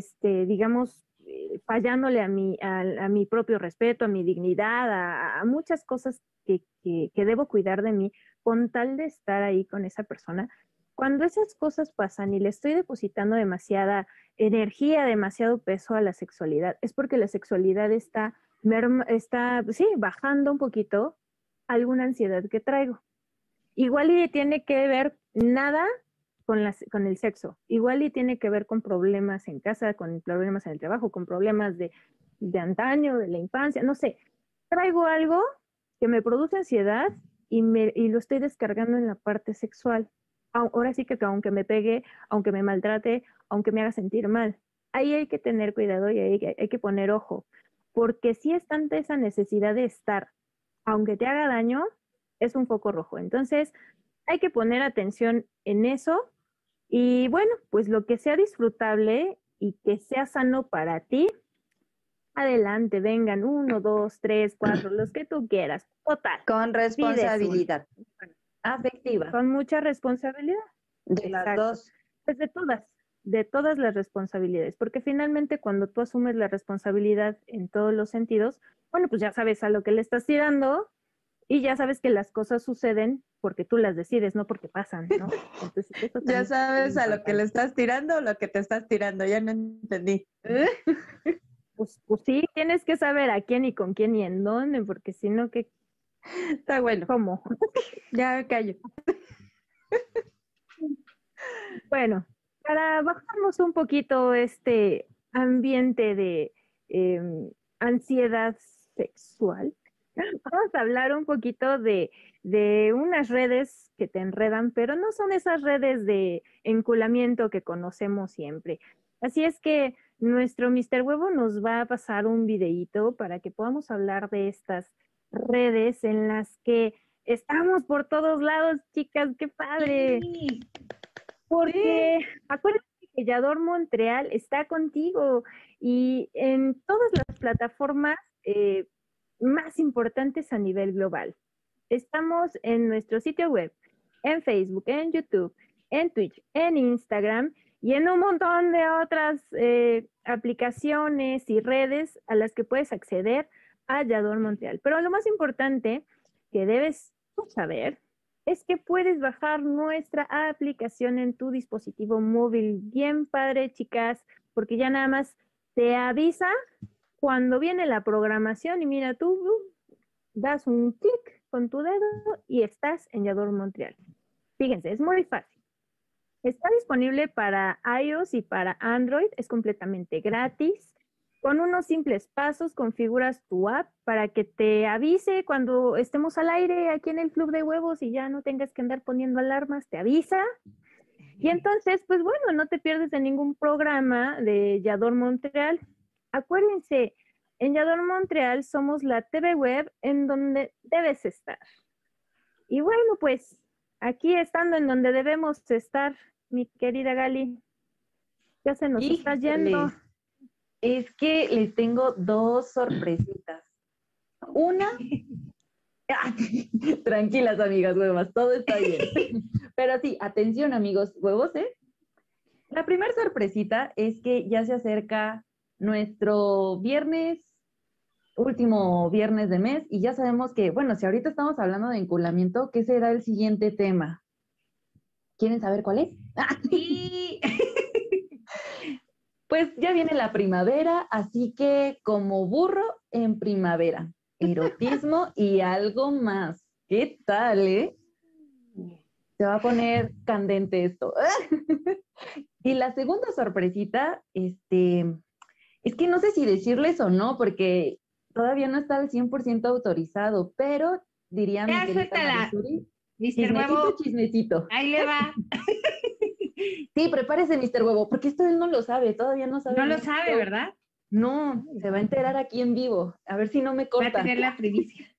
fallándole a mi propio respeto, a mi dignidad, a muchas cosas que debo cuidar de mí, con tal de estar ahí con esa persona. Cuando esas cosas pasan y le estoy depositando demasiada energía, demasiado peso a la sexualidad, es porque la sexualidad está bajando un poquito alguna ansiedad que traigo. Igual y tiene que ver nada con el sexo, igual y tiene que ver con problemas en casa, con problemas en el trabajo, con problemas de antaño, de la infancia, no sé. Traigo algo que me produce ansiedad y lo estoy descargando en la parte sexual. Ahora sí que aunque me pegue, aunque me maltrate, aunque me haga sentir mal, ahí hay que tener cuidado y ahí hay que poner ojo, porque si es tanta esa necesidad de estar, aunque te haga daño, es un foco rojo. Entonces, hay que poner atención en eso y bueno, pues lo que sea disfrutable y que sea sano para ti, adelante, vengan 1, 2, 3, 4, los que tú quieras, total. Con responsabilidad afectiva. Con mucha responsabilidad. De las dos. Pues de todas las responsabilidades, porque finalmente cuando tú asumes la responsabilidad en todos los sentidos, bueno, pues ya sabes a lo que le estás tirando y ya sabes que las cosas suceden porque tú las decides, no porque pasan, ¿no? Entonces, eso ya sabes a lo que le estás tirando o lo que te estás tirando, ya no entendí. Pues sí, tienes que saber a quién y con quién y en dónde, porque si no, ¿qué? Está bueno. ¿Cómo? Ya callo. Bueno, para bajarnos un poquito este ambiente de ansiedad sexual, vamos a hablar un poquito de unas redes que te enredan, pero no son esas redes de enculamiento que conocemos siempre. Así es que nuestro Mr. Huevo nos va a pasar un videíto para que podamos hablar de estas redes en las que estamos por todos lados, chicas, qué padre. Sí. Porque acuérdate que Yador Montreal está contigo y en todas las plataformas más importantes a nivel global. Estamos en nuestro sitio web, en Facebook, en YouTube, en Twitch, en Instagram y en un montón de otras aplicaciones y redes a las que puedes acceder a Yador Montreal. Pero lo más importante que debes saber es que puedes bajar nuestra aplicación en tu dispositivo móvil. Bien padre, chicas, porque ya nada más te avisa cuando viene la programación y mira, tú das un clic con tu dedo y estás en Yador Montreal. Fíjense, es muy fácil. Está disponible para iOS y para Android, es completamente gratis. Con unos simples pasos configuras tu app para que te avise cuando estemos al aire aquí en el Club de Huevos y ya no tengas que andar poniendo alarmas, te avisa. Y entonces, pues bueno, no te pierdes de ningún programa de Yador Montreal. Acuérdense, en Yador Montreal somos la TV web en donde debes estar. Y bueno, pues aquí estando en donde debemos estar, mi querida Gali, ya se nos está yendo. Es que les tengo 2 sorpresitas. Una, tranquilas amigas huevas, todo está bien. Pero sí, atención amigos huevos, La primera sorpresita es que ya se acerca nuestro último viernes de mes, y ya sabemos que, bueno, si ahorita estamos hablando de enculamiento, ¿qué será el siguiente tema? ¿Quieren saber cuál es? Sí. Pues ya viene la primavera, así que como burro en primavera, erotismo y algo más. ¿Qué tal, Se va a poner candente esto. Y la segunda sorpresita, es que no sé si decirles o no, porque todavía no está al 100% autorizado, pero diría mi Ya, querida suéltala. Marisuri, Mr. Huevo, chismecito. ahí le va. Sí, prepárese, Mr. Huevo, porque esto él no lo sabe, todavía no sabe. No lo bien sabe, esto. ¿verdad? No, se va a enterar aquí en vivo. A ver si no me Va a corta. tener la primicia.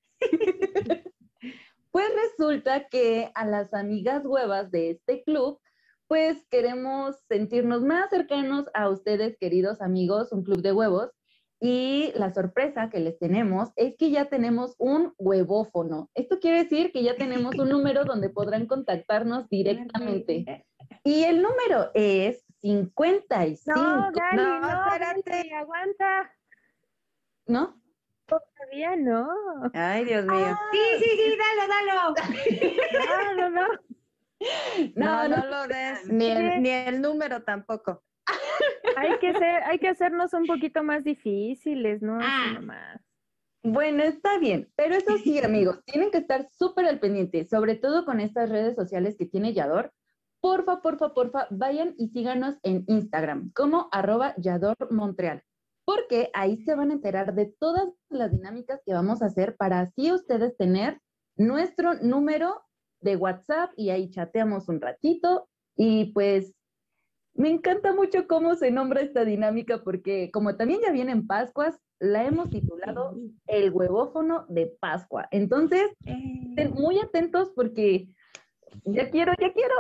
Pues resulta que a las amigas huevas de este club, pues queremos sentirnos más cercanos a ustedes, queridos amigos, un club de huevos. Y la sorpresa que les tenemos es que ya tenemos un huevófono. Esto quiere decir que ya tenemos un número donde podrán contactarnos directamente. Y el número es 55. No, Gali, No, no, espérate. Gali, aguanta. ¿No? Todavía no. Ay, Dios mío. Sí, dalo. No. No lo des, ni el número tampoco. Hay que hacernos un poquito más difíciles, ¿no? Así nomás. Bueno, está bien, pero eso sí, amigos, tienen que estar súper al pendiente, sobre todo con estas redes sociales que tiene Yador. Porfa, vayan y síganos en Instagram como @YadorMontreal, porque ahí se van a enterar de todas las dinámicas que vamos a hacer para así ustedes tener nuestro número de WhatsApp y ahí chateamos un ratito. Y pues me encanta mucho cómo se nombra esta dinámica porque como también ya vienen Pascuas, la hemos titulado El Huevófono de Pascua. Entonces, estén muy atentos porque ya quiero.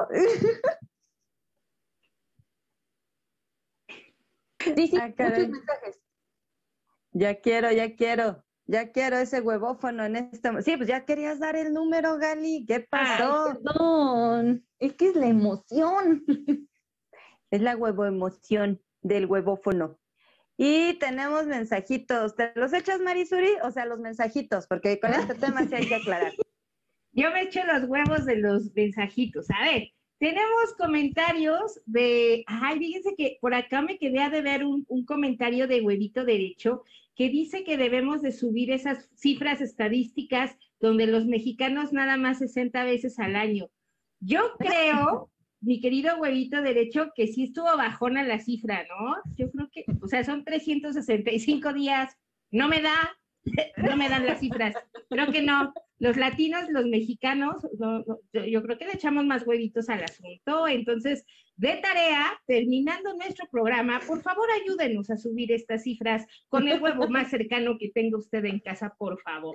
Sí, muchos mensajes. Ya quiero ese huevófono en este. Sí, pues ya querías dar el número, Gali. ¿Qué pasó? Ay, perdón. Es que es la emoción. Es la huevoemoción del huevófono. Y tenemos mensajitos. ¿Te los echas, Marisuri? O sea, los mensajitos, porque con este tema sí hay que aclarar. Yo me echo los huevos de los mensajitos. A ver, tenemos comentarios de... Ay, fíjense que por acá me quedé a deber un comentario de Huevito Derecho que dice que debemos de subir esas cifras estadísticas donde los mexicanos nada más 60 veces al año. Yo creo, mi querido Huevito Derecho, que sí estuvo bajona la cifra, ¿no? Yo creo que, o sea, son 365 días, no me dan las cifras, creo que no. Los latinos, los mexicanos, yo creo que le echamos más huevitos al asunto. Entonces, de tarea, terminando nuestro programa, por favor ayúdenos a subir estas cifras con el huevo más cercano que tenga usted en casa, por favor.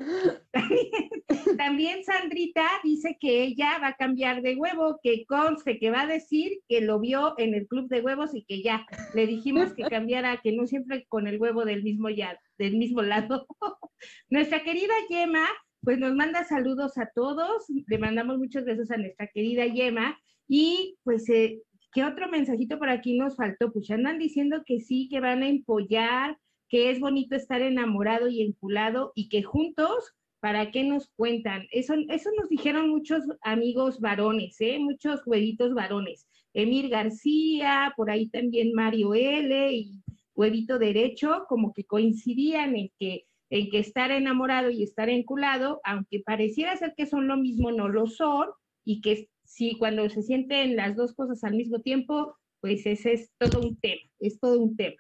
También Sandrita dice que ella va a cambiar de huevo, que conste que va a decir que lo vio en el club de huevos y que ya le dijimos que cambiara, que no siempre con el huevo del mismo lado. Nuestra querida Yema pues nos manda saludos a todos, le mandamos muchos besos a nuestra querida Yema, y pues, ¿qué otro mensajito por aquí nos faltó? Pues ya andan diciendo que sí, que van a empollar, que es bonito estar enamorado y enculado, y que juntos, ¿para qué nos cuentan? Eso nos dijeron muchos amigos varones, muchos huevitos varones. Emir García, por ahí también Mario L. y Huevito Derecho, como que coincidían en que estar enamorado y estar enculado, aunque pareciera ser que son lo mismo, no lo son, y que sí, cuando se sienten las dos cosas al mismo tiempo, pues ese es todo un tema,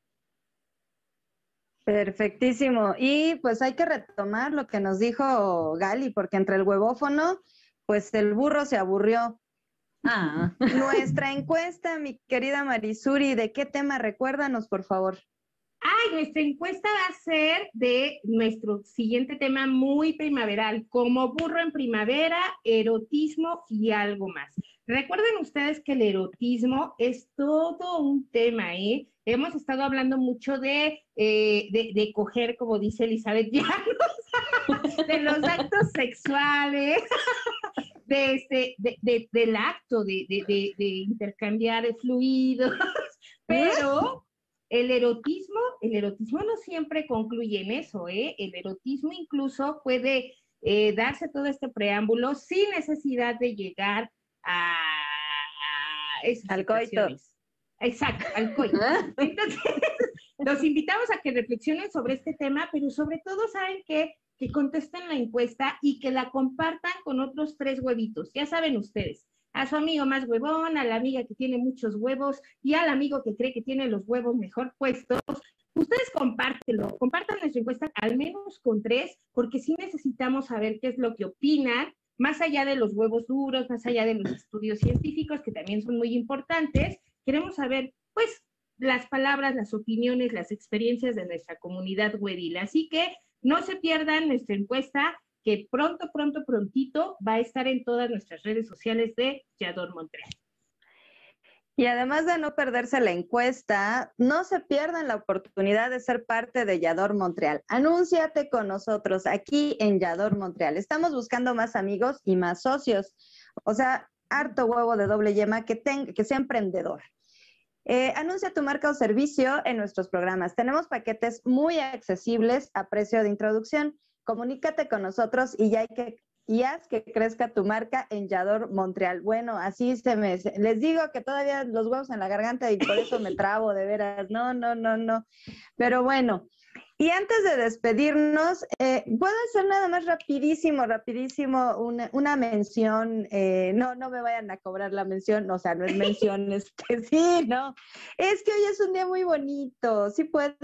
Perfectísimo. Y pues hay que retomar lo que nos dijo Gali, porque entre el huevófono, pues el burro se aburrió. Nuestra encuesta, mi querida Marisuri, ¿de qué tema? Recuérdanos, por favor. Nuestra encuesta va a ser de nuestro siguiente tema muy primaveral, como burro en primavera, erotismo y algo más. Recuerden ustedes que el erotismo es todo un tema, Hemos estado hablando mucho de coger, como dice Elizabeth Llanos, de los actos sexuales, del acto de intercambiar fluidos, pero... El erotismo no siempre concluye en eso, El erotismo incluso puede darse todo este preámbulo sin necesidad de llegar a esas al coito. Exacto, al coito. Entonces, los invitamos a que reflexionen sobre este tema, pero sobre todo, ¿saben qué? Que contesten la encuesta y que la compartan con otros 3 huevitos. Ya saben ustedes. A su amigo más huevón, a la amiga que tiene muchos huevos y al amigo que cree que tiene los huevos mejor puestos, ustedes compartan nuestra encuesta al menos con 3, porque sí necesitamos saber qué es lo que opinan, más allá de los huevos duros, más allá de los estudios científicos, que también son muy importantes. Queremos saber, pues, las palabras, las opiniones, las experiencias de nuestra comunidad huevil. Así que no se pierdan nuestra encuesta, que prontito va a estar en todas nuestras redes sociales de Yador Montreal. Y además de no perderse la encuesta, no se pierdan la oportunidad de ser parte de Yador Montreal. Anúnciate con nosotros aquí en Yador Montreal. Estamos buscando más amigos y más socios. O sea, harto huevo de doble yema que sea emprendedor. Anuncia tu marca o servicio en nuestros programas. Tenemos paquetes muy accesibles a precio de introducción. Comunícate con nosotros y haz que crezca tu marca en Yador Montreal. Bueno, así les digo que todavía los huevos en la garganta y por eso me trabo, de veras. No. Pero bueno, y antes de despedirnos, ¿puedo hacer nada más rapidísimo una mención? No me vayan a cobrar la mención, o sea, no es mención, es que sí, no. Es que hoy es un día muy bonito. ¿Sí puedo?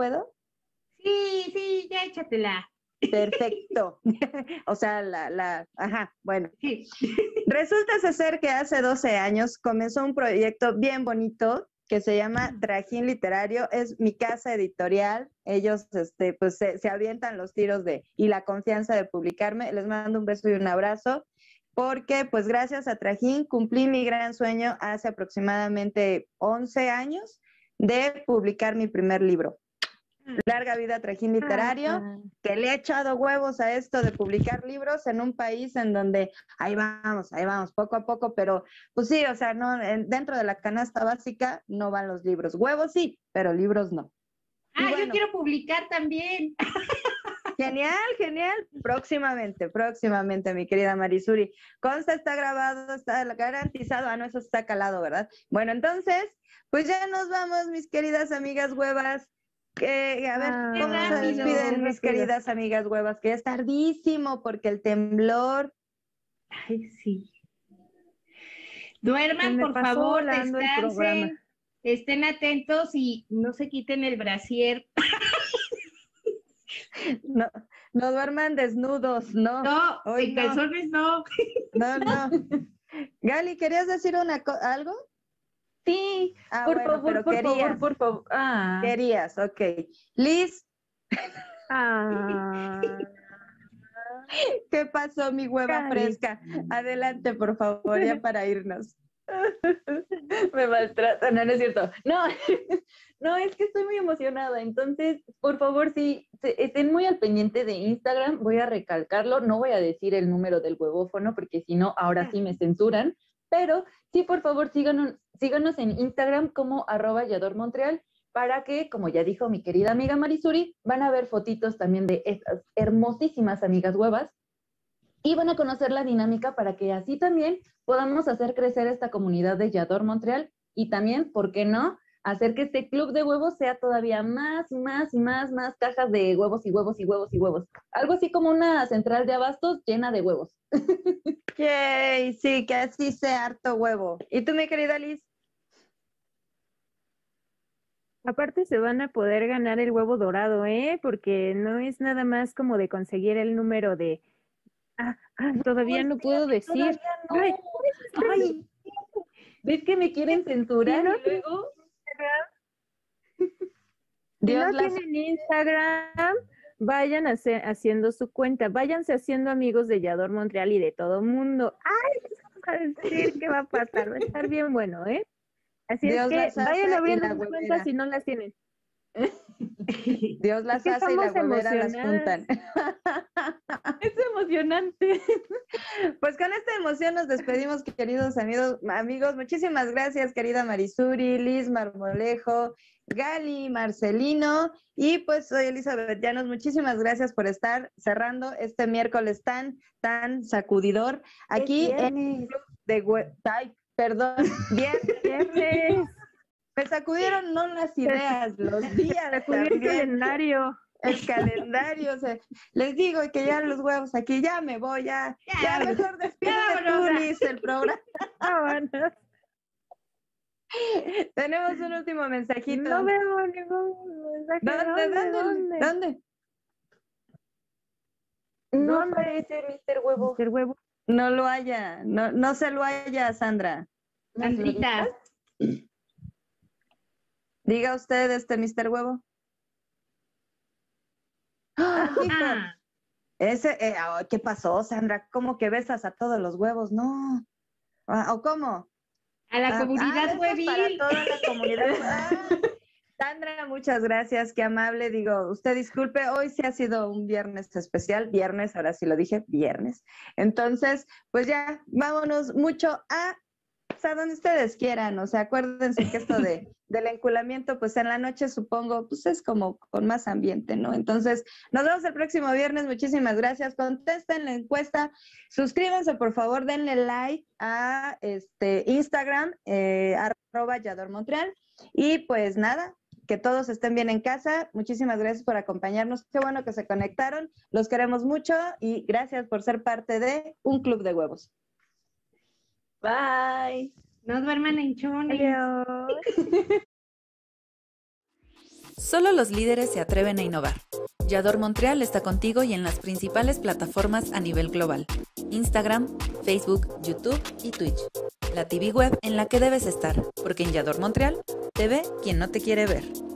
Sí, ya échatela. Perfecto. O sea, ajá, bueno. Sí. Resulta ser que hace 12 años comenzó un proyecto bien bonito que se llama Trajín Literario. Es mi casa editorial. Ellos, pues, se avientan los tiros y la confianza de publicarme. Les mando un beso y un abrazo, porque, pues, gracias a Trajín cumplí mi gran sueño hace aproximadamente 11 años de publicar mi primer libro. Larga vida Trajín Literario, que le he echado huevos a esto de publicar libros en un país en donde ahí vamos, poco a poco, pero pues sí, o sea, no, dentro de la canasta básica no van los libros. Huevos sí, pero libros no. Bueno, yo quiero publicar también. Genial. Próximamente, mi querida Marisuri. Consta, está grabado, está garantizado. No, eso está calado, ¿verdad? Bueno, entonces, pues ya nos vamos, mis queridas amigas huevas. A ver, ¿cómo se despiden mis queridas amigas huevas? Que ya es tardísimo porque el temblor. Ay, sí. Duerman, por favor, descansen, estén atentos y no se quiten el brasier. No duerman desnudos, ¿no? No, en calzones no. No. Gali, ¿querías decir algo? Sí, por favor. Querías, ok. Liz. ¿Qué pasó, mi hueva fresca? Adelante, por favor, ya para irnos. Me maltratan, no es cierto. No, es que estoy muy emocionada. Entonces, por favor, sí, estén muy al pendiente de Instagram. Voy a recalcarlo, no voy a decir el número del huevófono, porque si no, ahora sí me censuran. Pero sí, por favor, síganos en Instagram como @YadorMontreal, para que, como ya dijo mi querida amiga Marisuri, van a ver fotitos también de estas hermosísimas amigas huevas y van a conocer la dinámica para que así también podamos hacer crecer esta comunidad de Yador Montreal y también, ¿por qué no?, hacer que este club de huevos sea todavía más cajas de huevos y huevos y huevos y huevos. Algo así como una central de abastos llena de huevos. Yay, sí, que así sea harto huevo. ¿Y tú, mi querida Liz? Aparte se van a poder ganar el huevo dorado, porque no es nada más como de conseguir el número de... todavía no puedo decir. Todavía no. Ay, ¿ves que me quieren censurar y luego? Si no tienen Instagram, vayan haciendo su cuenta, váyanse haciendo amigos de Yador Montreal y de todo mundo. ¡Ay! Les vamos a decir qué va a pasar, va a estar bien bueno, Así Dios es que vayan abriendo sus cuentas si no las tienen. Dios las hace y la huevera las juntan. Es emocionante. Pues con esta emoción nos despedimos, queridos amigos. Muchísimas gracias, querida Marisuri, Liz Marmolejo, Gali, Marcelino, y pues soy Elizabeth Llanos. Muchísimas gracias por estar cerrando este miércoles tan sacudidor aquí en el Club de perdón, viernes. Me sacudieron no las ideas, los días. Sacudió el calendario. El calendario, o sea, les digo que ya los huevos aquí, ya me voy, ya mejor despídete tú, Liz, el programa. Tenemos un último mensajito. No veo ningún mensaje. ¿Dónde? No aparece Mr. Huevo. Mr. Huevo. No lo haya, no se lo haya, Sandra. Sandrita. Diga usted, Mr. Huevo. ¿Qué pasó, Sandra? ¿Cómo que besas a todos los huevos? No. ¿O cómo? A la comunidad huevil. Para toda la comunidad. Sandra, muchas gracias, qué amable. Digo, usted disculpe, hoy sí ha sido un viernes especial, viernes, ahora sí lo dije, viernes. Entonces, pues ya, vámonos mucho a donde ustedes quieran. O sea, acuérdense que esto del enculamiento, pues en la noche supongo, pues es como con más ambiente, ¿no? Entonces, nos vemos el próximo viernes. Muchísimas gracias. Contesten la encuesta. Suscríbanse, por favor, denle like a Instagram, @YadorMontreal. Y pues nada, que todos estén bien en casa. Muchísimas gracias por acompañarnos. Qué bueno que se conectaron. Los queremos mucho y gracias por ser parte de Un Club de Huevos. Bye. No duerman en chones. Adiós. Solo los líderes se atreven a innovar. Yador Montreal está contigo y en las principales plataformas a nivel global. Instagram, Facebook, YouTube y Twitch. La TV web en la que debes estar, porque en Yador Montreal te ve quien no te quiere ver.